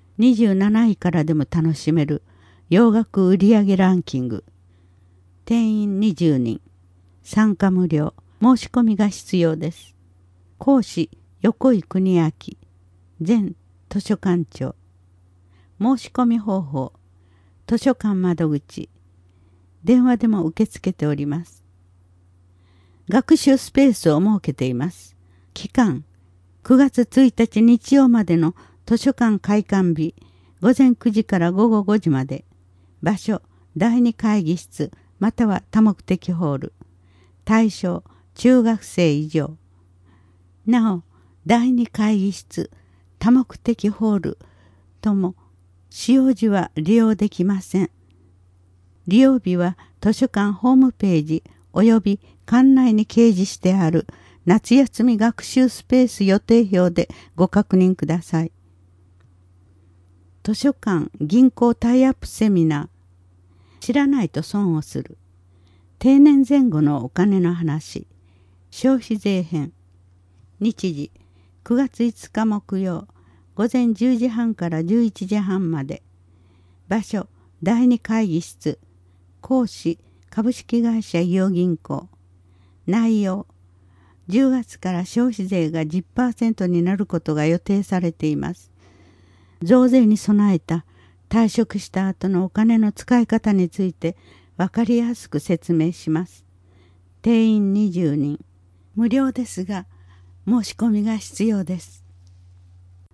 27位からでも楽しめる洋楽売上ランキング。定員20人。参加無料。申し込みが必要です。講師横井邦明前図書館長。申し込み方法図書館窓口。電話でも受け付けております。学習スペースを設けています。期間9月1日日曜までの図書館開館日午前9時から午後5時まで。場所第2会議室または多目的ホール。対象中学生以上。なお第2会議室多目的ホールとも使用時は利用できません。利用日は図書館ホームページおよび館内に掲示してある夏休み学習スペース予定表でご確認ください。図書館銀行タイアップセミナー。知らないと損をする。定年前後のお金の話。消費税編。日時9月5日木曜午前10時半から11時半まで。場所第2会議室。講師株式会社伊予銀行。内容10月から消費税が 10% になることが予定されています。増税に備えた退職した後のお金の使い方について分かりやすく説明します。定員20人。無料ですが申し込みが必要です。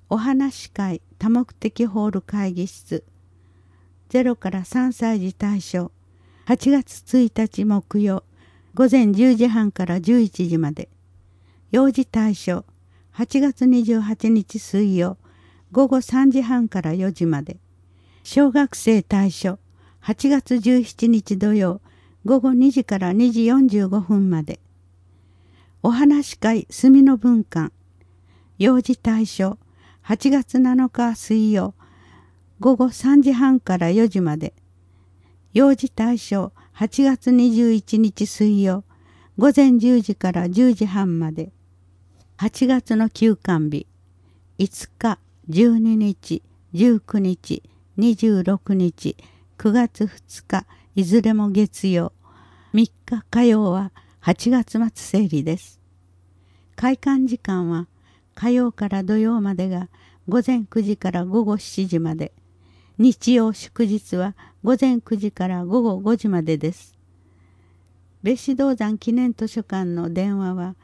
お話し会多目的ホール会議室0から3歳児対象8月1日木曜午前10時半から11時まで。幼児対象8月28日水曜午後3時半から4時まで。小学生対象8月17日土曜午後2時から2時45分まで。お話し会墨の文館幼児対象8月7日水曜午後3時半から4時まで。幼児対象8月21日水曜午前10時から10時半まで。8月の休館日5日、12日、19日、26日、9月2日いずれも月曜、3日火曜は8月末整理です。開館時間は火曜から土曜までが午前9時から午後7時まで、日曜祝日は午前9時から午後5時までです。別子銅山記念図書館の電話は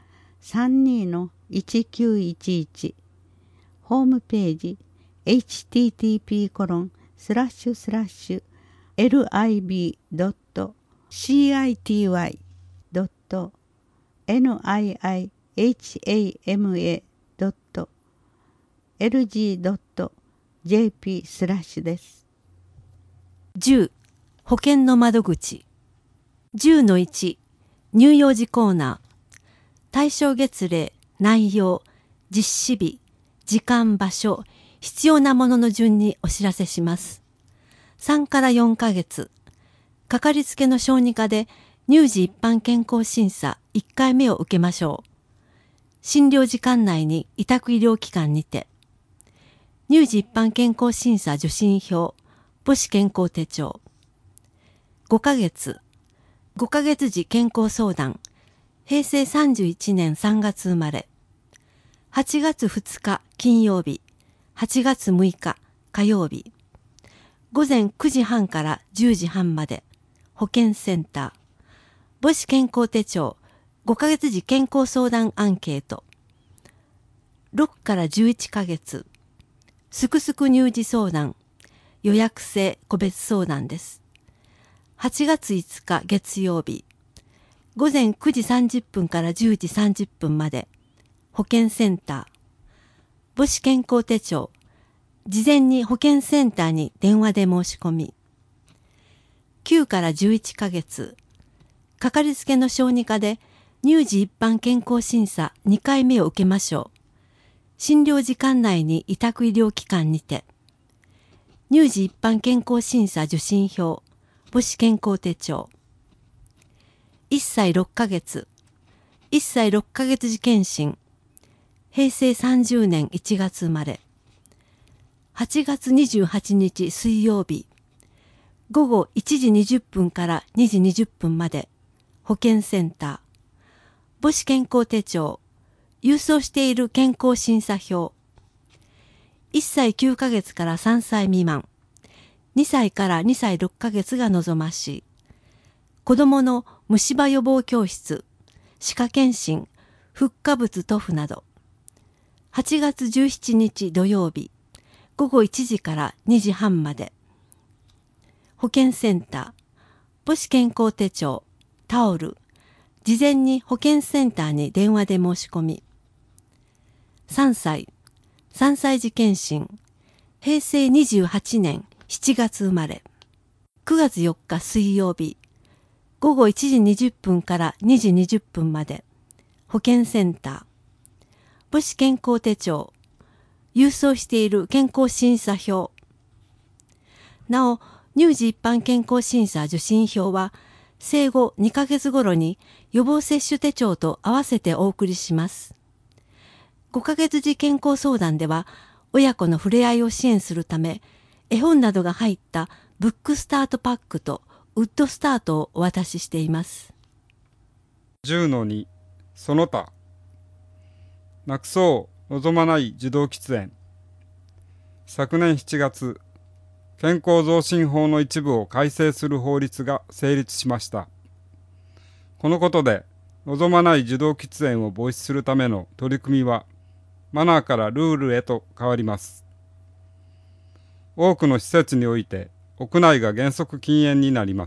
32-1911、ホームページ http://lib.city.nihama.lg.jp/ です。 10. 保険の窓口 10-1 乳幼児コーナー対象月齢、内容、実施日、時間、場所、必要なものの順にお知らせします。3から4ヶ月、かかりつけの小児科で乳児一般健康審査1回目を受けましょう。診療時間内に委託医療機関にて、乳児一般健康審査受診票、母子健康手帳。5ヶ月、5ヶ月時健康相談、平成31年3月生まれ。8月2日金曜日、8月6日火曜日。午前9時半から10時半まで。保健センター。母子健康手帳、5ヶ月時健康相談アンケート。6から11ヶ月。すくすく乳児相談。予約制個別相談です。8月5日月曜日。午前9時30分から10時30分まで。保健センター。母子健康手帳。事前に保健センターに電話で申し込み。9から11ヶ月。かかりつけの小児科で乳児一般健康審査2回目を受けましょう。診療時間内に委託医療機関にて。乳児一般健康審査受診票。母子健康手帳。1歳6ヶ月。1歳6ヶ月時検診。平成30年1月生まれ。8月28日水曜日。午後1時20分から2時20分まで。保健センター。母子健康手帳。郵送している健康審査票。1歳9ヶ月から3歳未満。2歳から2歳6ヶ月が望ましい。子どもの虫歯予防教室、歯科検診、フッ化物塗布など。8月17日土曜日、午後1時から2時半まで。保健センター、母子健康手帳、タオル、事前に保健センターに電話で申し込み。3歳児検診、平成28年7月生まれ。9月4日水曜日、午後1時20分から2時20分まで。保健センター。母子健康手帳。郵送している健康審査票。なお、乳児一般健康審査受診票は、生後2ヶ月頃に予防接種手帳と合わせてお送りします。5ヶ月時健康相談では、親子の触れ合いを支援するため、絵本などが入ったブックスタートパックとウッドスタートをお渡ししています。 10-2 その他なくそう望まない受動喫煙。昨年7月、健康増進法の一部を改正する法律が成立しました。このことで望まない受動喫煙を防止するための取り組みはマナーからルールへと変わります。多くの施設において屋内が原則禁煙になります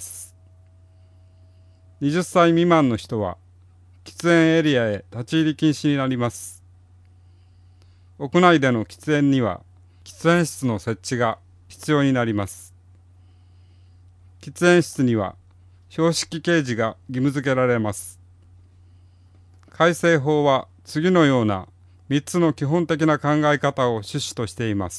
。20歳未満の人は喫煙エリアへ立ち入り禁止になります。屋内での喫煙には喫煙室の設置が必要になります。喫煙室には標識掲示が義務付けられます。改正法は次のような3つの基本的な考え方を趣旨としています。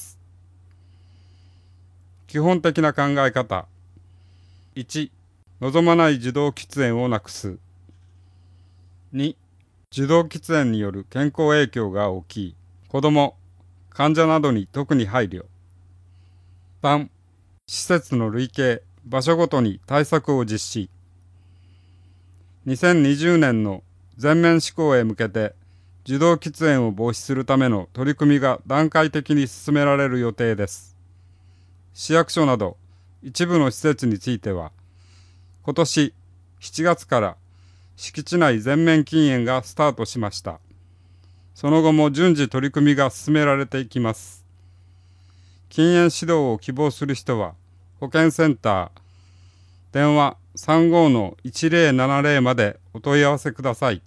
基本的な考え方。1、望まない受動喫煙をなくす。2、受動喫煙による健康影響が大きい。子ども、患者などに特に配慮。3、施設の類型、場所ごとに対策を実施。2020年の全面施行へ向けて、受動喫煙を防止するための取り組みが段階的に進められる予定です。市役所など一部の施設については、今年7月から敷地内全面禁煙がスタートしました。その後も順次取り組みが進められていきます。禁煙指導を希望する人は、保健センター、電話 35-1070 までお問い合わせください。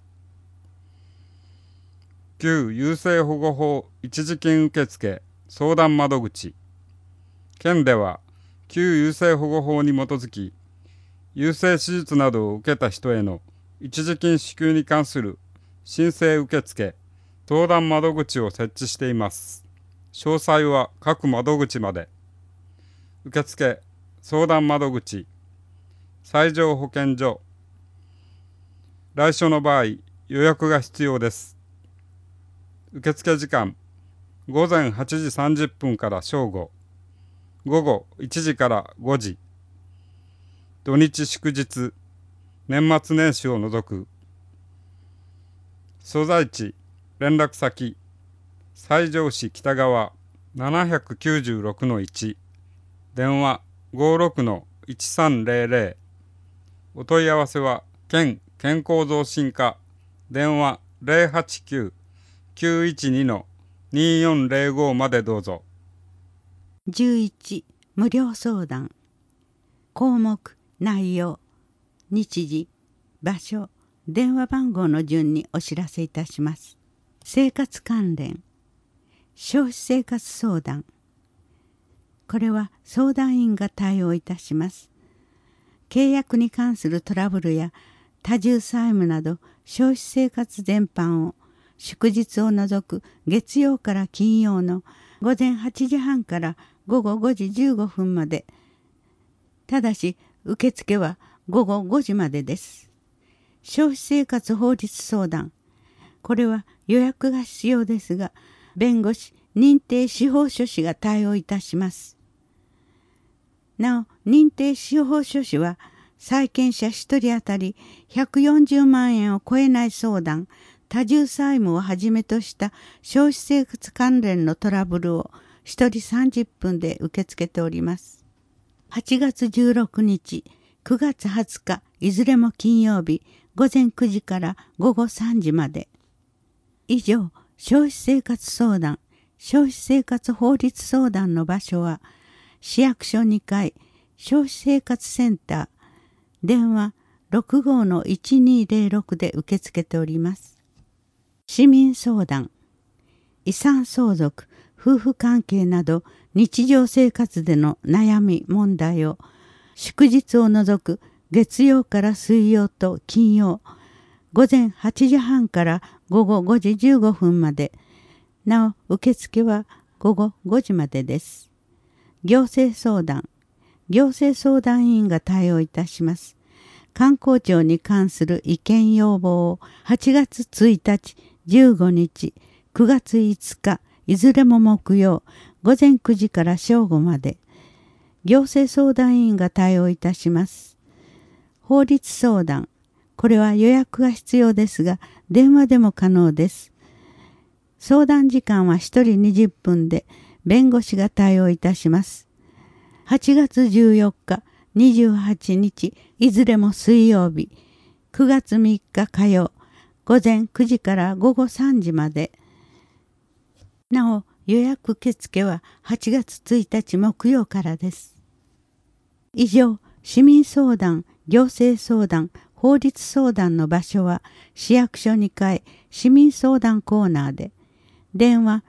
旧優生保護法一時金受付相談窓口。県では、旧優生保護法に基づき、優生手術などを受けた人への一時金支給に関する申請受付、相談窓口を設置しています。詳細は各窓口まで。受付、相談窓口、西条保健所。来所の場合、予約が必要です。受付時間、午前8時30分から正午、午後1時から5時、土日祝日、年末年始を除く。所在地、連絡先、西条市北側 796-1、電話 56-1300。お問い合わせは、県健康増進課、電話 089-912-2405 までどうぞ。 11、無料相談。項目、内容、日時、場所、電話番号の順にお知らせいたします。生活関連、消費生活相談。これは相談員が対応いたします。契約に関するトラブルや多重債務など消費生活全般を祝日を除く月曜から金曜の午前8時半から午後5時15分まで。ただし受付は午後5時までです。消費生活法律相談。これは予約が必要ですが、弁護士、認定司法書士が対応いたします。なお、認定司法書士は、債権者1人当たり140万円を超えない相談、多重債務をはじめとした消費生活関連のトラブルを1人30分で受け付けております。8月16日、9月20日、いずれも金曜日、午前9時から午後3時まで。以上、消費生活相談、消費生活法律相談の場所は、市役所2階、消費生活センター、電話 65-1206 で受け付けております。市民相談、遺産相続、夫婦関係など日常生活での悩み問題を祝日を除く月曜から水曜と金曜、午前8時半から午後5時15分まで。なお、受付は午後5時までです。行政相談、行政相談員が対応いたします。観光庁に関する意見要望を8月1日、15日、9月5日、いずれも木曜、午前9時から正午まで。行政相談員が対応いたします。法律相談、これは予約が必要ですが、電話でも可能です。相談時間は1人20分で、弁護士が対応いたします。8月14日、28日、いずれも水曜日、9月3日火曜、午前9時から午後3時まで。 なお、予約受付は8月1日木曜からです。以上、市民相談、行政相談、法律相談の場所は市役所2階市民相談コーナーで、電話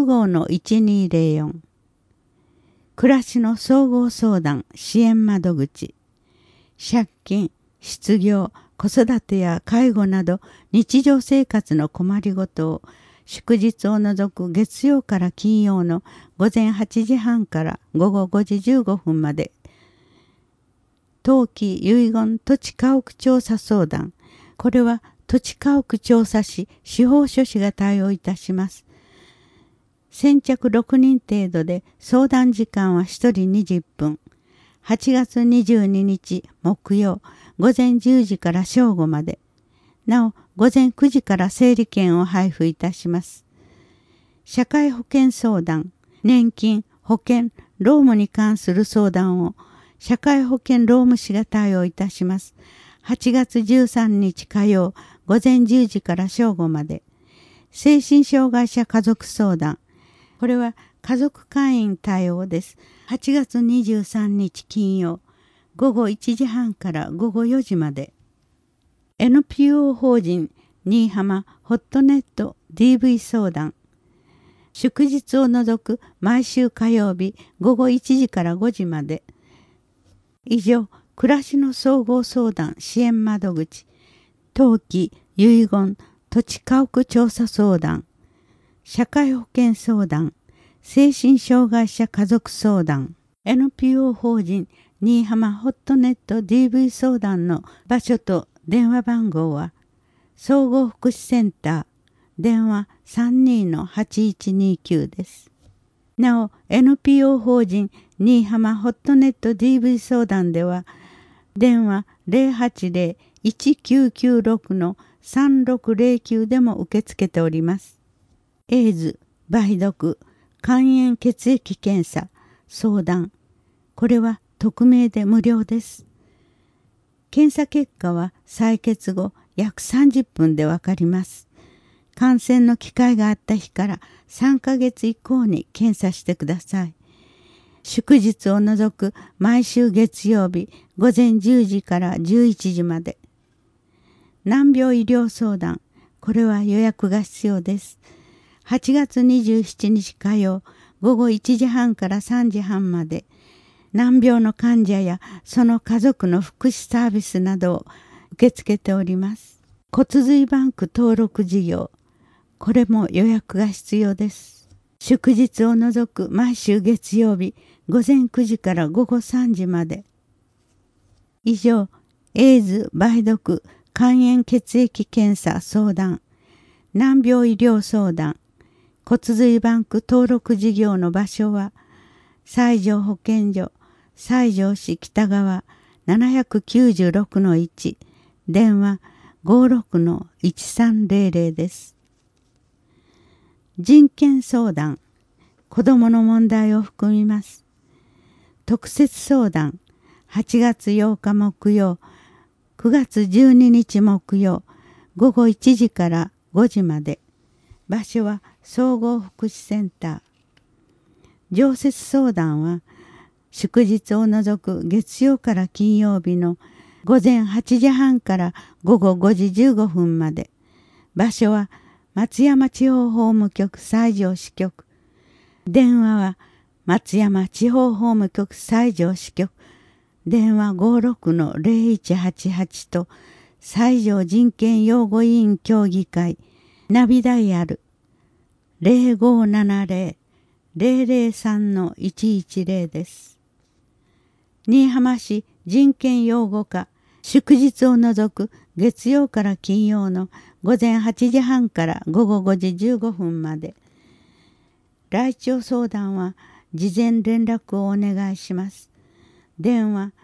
65-1204。暮らしの総合相談支援窓口。借金、失業、子育てや介護など日常生活の困りごとを祝日を除く月曜から金曜の午前8時半から午後5時15分まで。登記遺言土地家屋調査相談。これは土地家屋調査士、司法書士が対応いたします。先着6人程度で相談時間は1人20分。8月22日木曜午前10時から正午まで。なお、午前9時から整理券を配布いたします。社会保険相談、年金、保険、労務に関する相談を社会保険労務士が対応いたします。8月13日火曜午前10時から正午まで。精神障害者家族相談。これは家族会員対応です。8月23日金曜午後1時半から午後4時まで。NPO 法人新居浜ホットネット DV 相談。祝日を除く毎週火曜日午後1時から5時まで。以上、暮らしの総合相談支援窓口、登記、遺言、土地家屋調査相談、社会保険相談、精神障害者家族相談、NPO 法人新居浜ホットネット DV 相談の場所と電話番号は、総合福祉センター、電話 32-8129 です。なお、NPO 法人新居浜ホットネット DV 相談では、電話 080-1996-3609 でも受け付けております。エイズ、梅毒、肝炎血液検査、相談。これは匿名で無料です。検査結果は採血後約30分でわかります。感染の機会があった日から3ヶ月以降に検査してください。祝日を除く毎週月曜日午前10時から11時まで。難病医療相談。これは予約が必要です。8月27日火曜午後1時半から3時半まで。難病の患者やその家族の福祉サービスなどを受け付けております。骨髄バンク登録事業。これも予約が必要です。祝日を除く毎週月曜日午前9時から午後3時まで。以上、エイズ、梅毒、肝炎血液検査相談、難病医療相談、骨髄バンク登録事業の場所は、西条保健所、西条市北側 796-1、電話 56-1300 です。人権相談、子どもの問題を含みます。特設相談、8月8日木曜、9月12日木曜、午後1時から5時まで。場所は総合福祉センター。常設相談は、祝日を除く月曜から金曜日の午前8時半から午後5時15分まで。場所は松山地方法務局西条支局。電話は松山地方法務局西条支局。電話 56-0188 と西条人権擁護委員協議会ナビダイヤル 0570-003-110 です。新居浜市人権擁護課、祝日を除く月曜から金曜の午前8時半から午後5時15分まで。来庁相談は事前連絡をお願いします。電話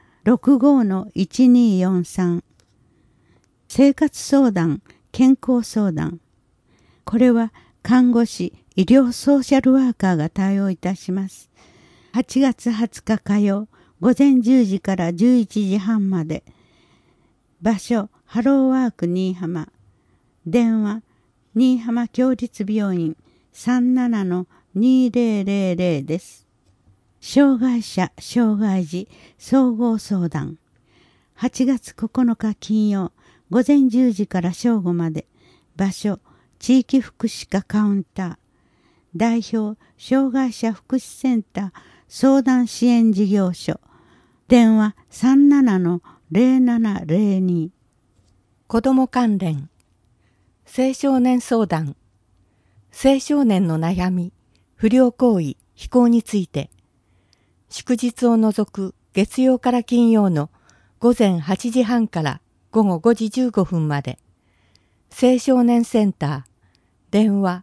65-1243。生活相談、健康相談。これは看護師、医療ソーシャルワーカーが対応いたします。8月20日火曜、午前10時から11時半まで。場所、ハローワーク新居浜。電話、新居浜共立病院、 37-2000です。障害者・障害児総合相談。8月9日金曜午前10時から正午まで。場所、地域福祉課カウンター。代表、障害者福祉センター相談支援事業所。電話37-0702。 子ども関連。青少年相談。青少年の悩み、不良行為、非行について。祝日を除く月曜から金曜の午前8時半から午後5時15分まで。青少年センター。電話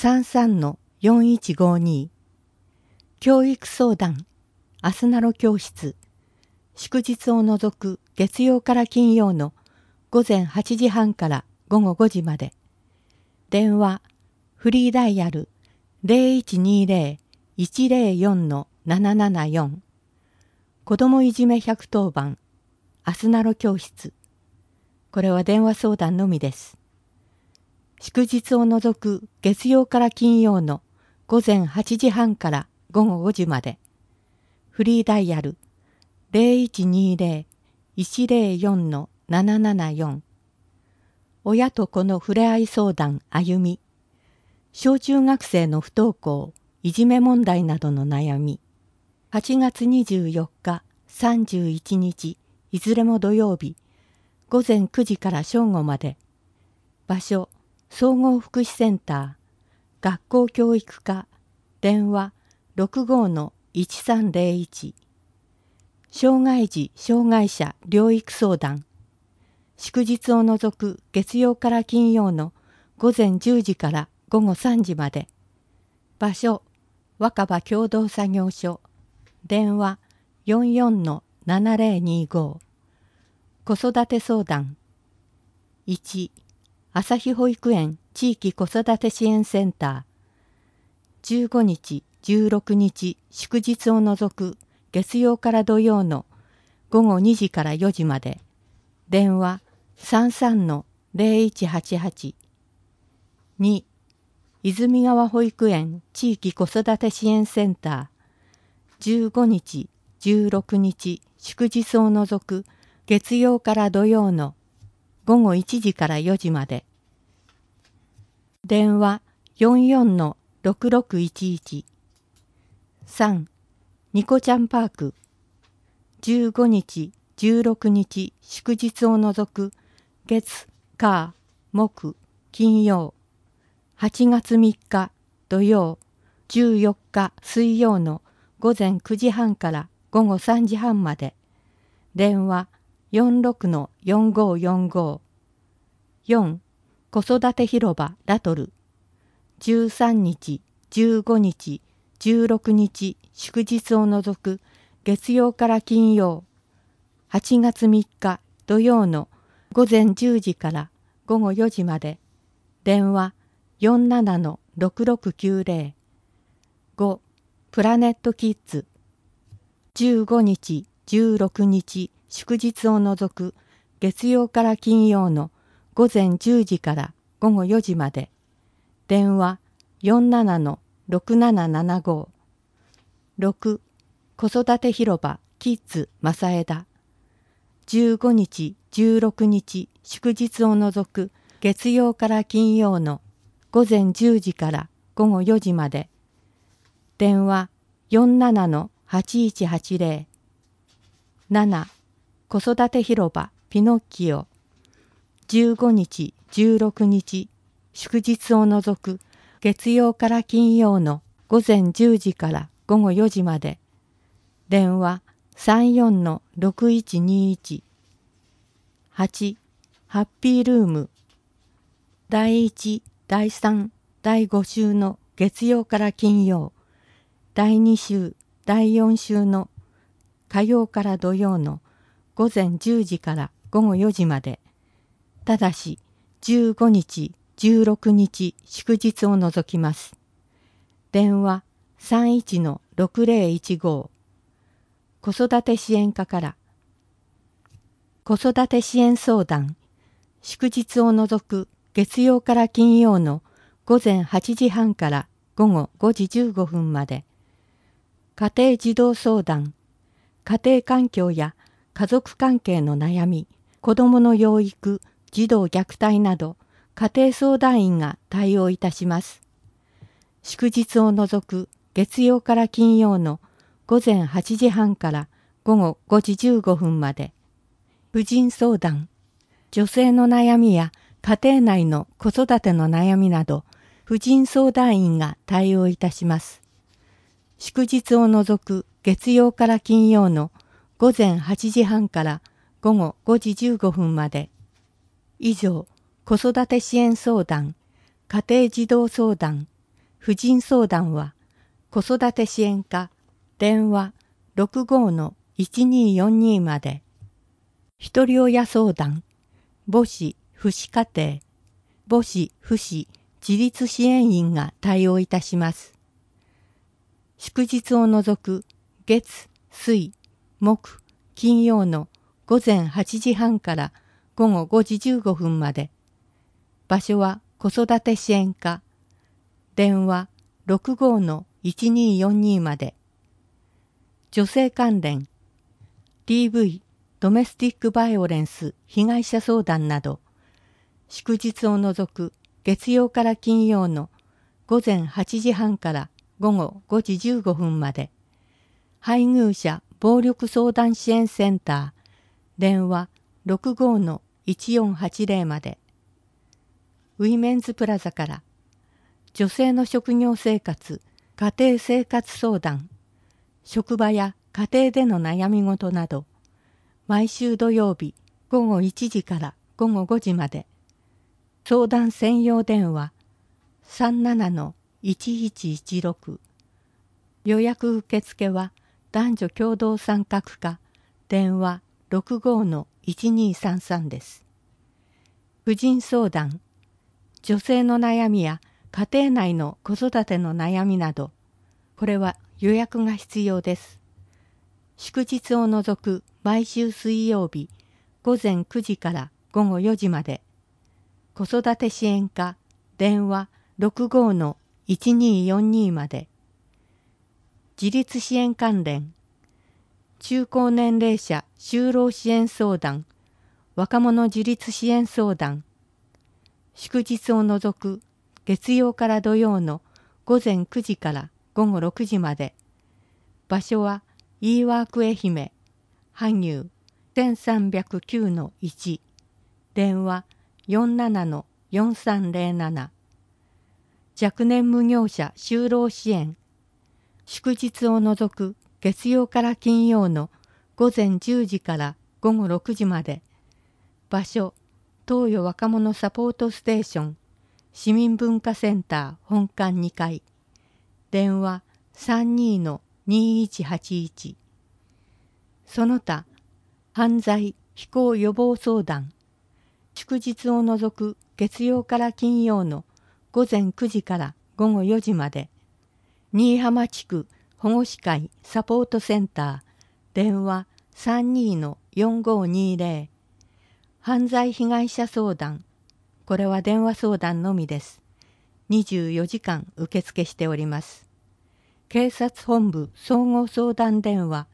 33-4152。教育相談。アスナロ教室。祝日を除く月曜から金曜の午前8時半から午後5時まで。電話、フリーダイヤル 0120-104-774。子どもいじめ110番、アスナロ教室。これは電話相談のみです。祝日を除く月曜から金曜の午前8時半から午後5時まで。フリーダイヤル 0120-104-774。親と子の触れ合い相談歩み。小中学生の不登校、いじめ問題などの悩み。8月24日、31日、いずれも土曜日、午前9時から正午まで。場所、総合福祉センター、学校教育課、電話 65-1301。障害児・障害者療育相談。祝日を除く月曜から金曜の午前10時から午後3時まで。場所、若葉共同作業所。電話 44-7025。子育て相談。1、朝日保育園地域子育て支援センター。15日、16日、祝日を除く月曜から土曜の午後2時から4時まで。電話33-0188。2、泉川保育園地域子育て支援センター。15日、16日、祝日を除く月曜から土曜の午後1時から4時まで。電話44-6611。3、ニコちゃんパーク。15日、16日、祝日を除く月、火、木、金曜。8月3日土曜、14日水曜の午前9時半から午後3時半まで。電話46-4545。4、子育て広場ラトル。13日、15日、16日、祝日を除く月曜から金曜。8月3日土曜の午前10時から午後4時まで。電話47-6690。5、プラネットキッズ。15日、16日、祝日を除く月曜から金曜の午前10時から午後4時まで。電話47-6775。6、子育て広場キッズ正枝。15日、16日、祝日を除く月曜から金曜の午前10時から午後4時まで。電話47-8180。7、子育て広場ピノッキオ。15日、16日、祝日を除く月曜から金曜の午前10時から午後4時まで。電話34-6121。8、ハッピールーム。第1、第3、第5週の月曜から金曜。第2週、第4週の火曜から土曜の午前10時から午後4時まで。ただし、15日、16日、祝日を除きます。電話31-6015。子育て支援課から。子育て支援相談。祝日を除く月曜から金曜の午前8時半から午後5時15分まで。家庭児童相談、家庭環境や家族関係の悩み、子どもの養育、児童虐待など、家庭相談員が対応いたします。祝日を除く月曜から金曜の午前8時半から午後5時15分まで。婦人相談、女性の悩みや家庭内の子育ての悩みなど、婦人相談員が対応いたします。祝日を除く月曜から金曜の午前8時半から午後5時15分まで。以上、子育て支援相談、家庭児童相談、婦人相談は、子育て支援課、電話 65-1242 まで。ひとり親相談、母子、父子家庭、母子、父子、自立支援員が対応いたします。祝日を除く月、水、木、金曜の午前8時半から午後5時15分まで。場所は子育て支援課。電話 65-1242 まで。女性関連、DV、ドメスティックバイオレンス被害者相談など、祝日を除く月曜から金曜の午前8時半から午後5時15分まで。配偶者暴力相談支援センター、電話 65-1480 まで。ウィメンズプラザから女性の職業生活、家庭生活相談、職場や家庭での悩み事など、毎週土曜日午後1時から午後5時まで。相談専用電話 37-1116。予約受付は男女共同参画課、電話 65-1233 です。婦人相談、女性の悩みや家庭内の子育ての悩みなど、これは予約が必要です。祝日を除く毎週水曜日午前9時から午後4時まで。子育て支援課、電話 65-1242 まで。自立支援関連、中高年齢者就労支援相談、若者自立支援相談。祝日を除く月曜から土曜の午前9時から午後6時まで。場所は e ワーク愛媛、羽生 1309-1。電話 47-4307。若年無業者就労支援。祝日を除く月曜から金曜の午前10時から午後6時まで。場所、東予若者サポートステーション、市民文化センター本館2階。電話 32-2181。その他、犯罪・非行予防相談。祝日を除く月曜から金曜の午前9時から午後4時まで。新居浜地区保護司会サポートセンター、電話 32-4520。犯罪被害者相談。これは電話相談のみです。24時間受付しております。警察本部総合相談電話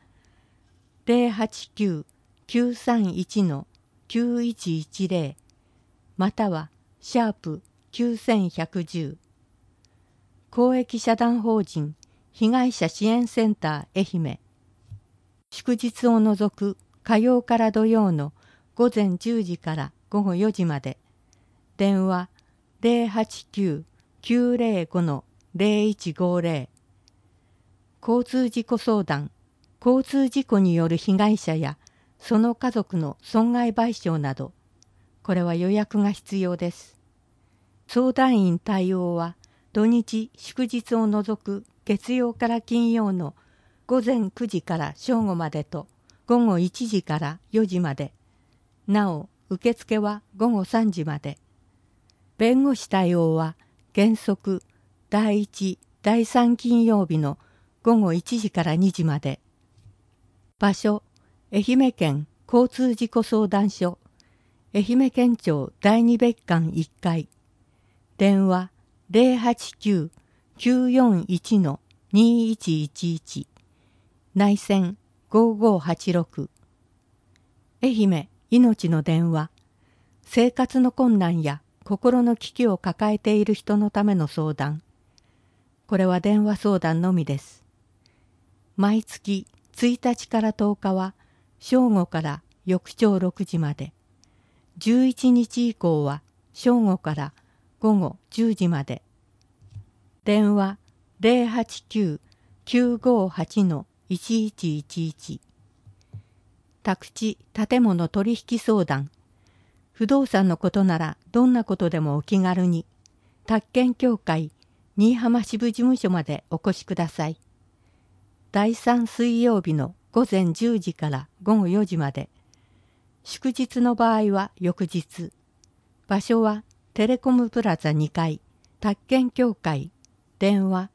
089-931-9110 またはシャープ9110。公益社団法人被害者支援センター愛媛。祝日を除く火曜から土曜の午前10時から午後4時まで。電話 089-905-0150。交通事故相談。交通事故による被害者やその家族の損害賠償など。これは予約が必要です。相談員対応は土日祝日を除く月曜から金曜の午前9時から正午までと午後1時から4時まで。なお、受付は午後3時まで。弁護士対応は原則第1、第3金曜日の午後1時から2時まで。場所、愛媛県交通事故相談所、愛媛県庁第2別館1階。電話 941-2111内線5586愛媛いのちの電話生活の困難や心の危機を抱えている人のための相談。これは電話相談のみです。毎月1日から10日は正午から翌朝6時まで、11日以降は正午から午後10時まで。電話089-958-1111宅地建物取引相談。不動産のことならどんなことでもお気軽に、宅建協会新居浜支部事務所までお越しください。第3水曜日の午前10時から午後4時まで。祝日の場合は翌日。場所はテレコムプラザ2階、宅建協会。電話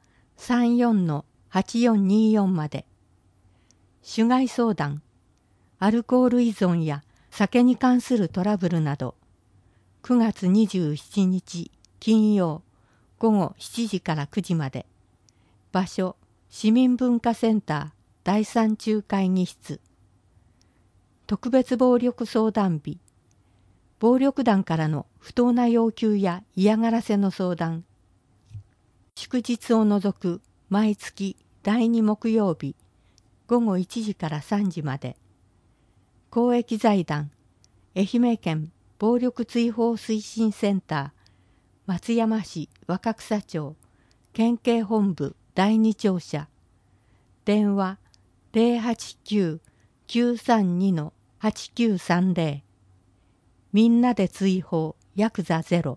34-8424まで。種害相談。アルコール依存や酒に関するトラブルなど。9月27日金曜午後7時から9時まで。場所市民文化センター第3中会議室。特別暴力相談日。暴力団からの不当な要求や嫌がらせの相談。祝日を除く毎月第2木曜日午後1時から3時まで。公益財団愛媛県暴力追放推進センター松山市若草町県警本部第2庁舎。電話089-932-8930。みんなで追放ヤクザゼロ。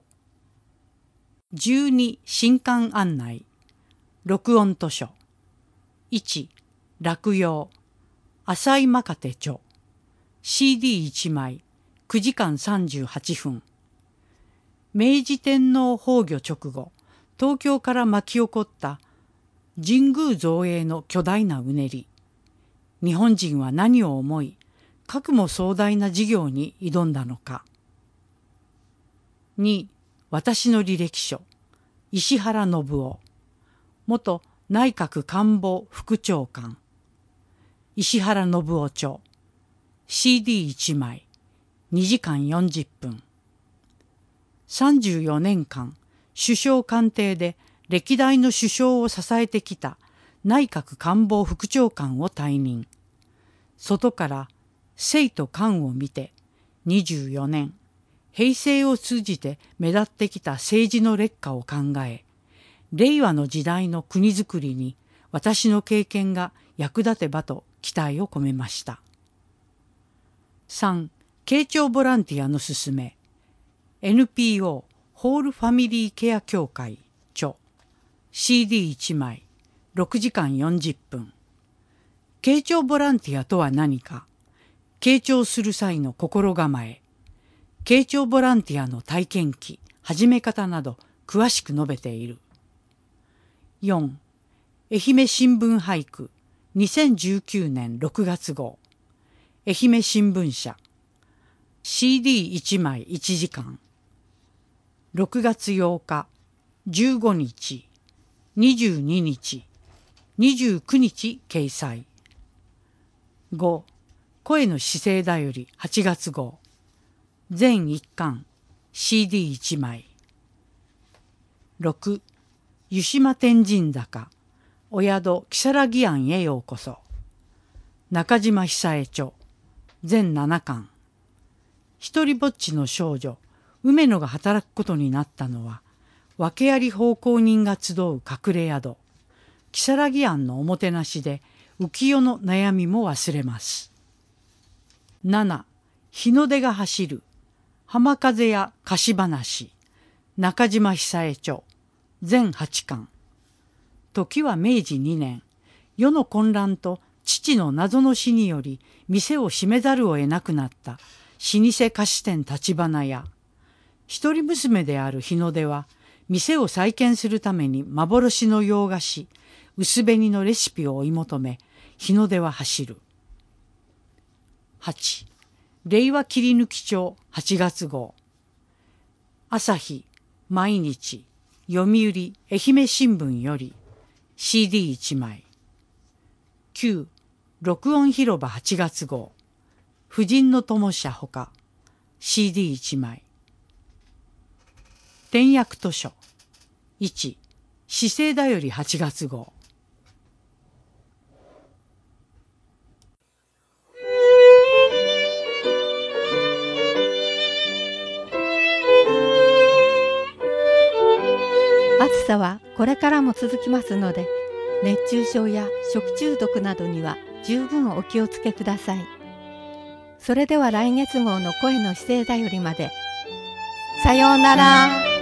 12新刊案内。録音図書。1落葉浅井まかて著 CD1 枚9時間38分。明治天皇崩御直後、東京から巻き起こった神宮造営の巨大なうねり。日本人は何を思い、かくも壮大な事業に挑んだのか。2、私の履歴書。石原信夫。元内閣官房副長官。石原信夫著。CD1 枚。2時間40分。34年間、首相官邸で歴代の首相を支えてきた内閣官房副長官を退任。外から生と官を見て24年、平成を通じて目立ってきた政治の劣化を考え、令和の時代の国づくりに私の経験が役立てばと期待を込めました。3、慶長ボランティアのすすめ。NPO ホールファミリーケア協会著 CD1 枚6時間40分。慶長ボランティアとは何か、慶長する際の心構え、慶長ボランティアの体験記、始め方など詳しく述べている。4、愛媛新聞俳句2019年6月号。愛媛新聞社 CD1 枚1時間。6月8日、15日、22日、29日掲載。5、声の姿勢だより8月号。全1巻 CD1 枚。6、湯島天神坂お宿如月庵へようこそ。中島久江著。全7巻。一人ぼっちの少女梅野が働くことになったのは、訳あり奉公人が集う隠れ宿、如月庵のおもてなしで浮世の悩みも忘れます。7、日の出が走る、浜風や貸し話、中島久江著、全8巻。時は明治2年、世の混乱と父の謎の死により店を閉めざるを得なくなった老舗菓子店立花屋。一人娘である日の出は、店を再建するために幻の洋菓子、薄紅のレシピを追い求め、日の出は走る。8、令和切抜帳8月号。朝日、毎日、 読売愛媛新聞より CD1 枚。旧録音広場8月号婦人の友社ほか CD1 枚。典訳図書1市政だより8月号。 暑さはこれからも続きますので、熱中症や食中毒などには十分お気をつけください。それでは来月号の声の姿勢だよりまで。さようなら。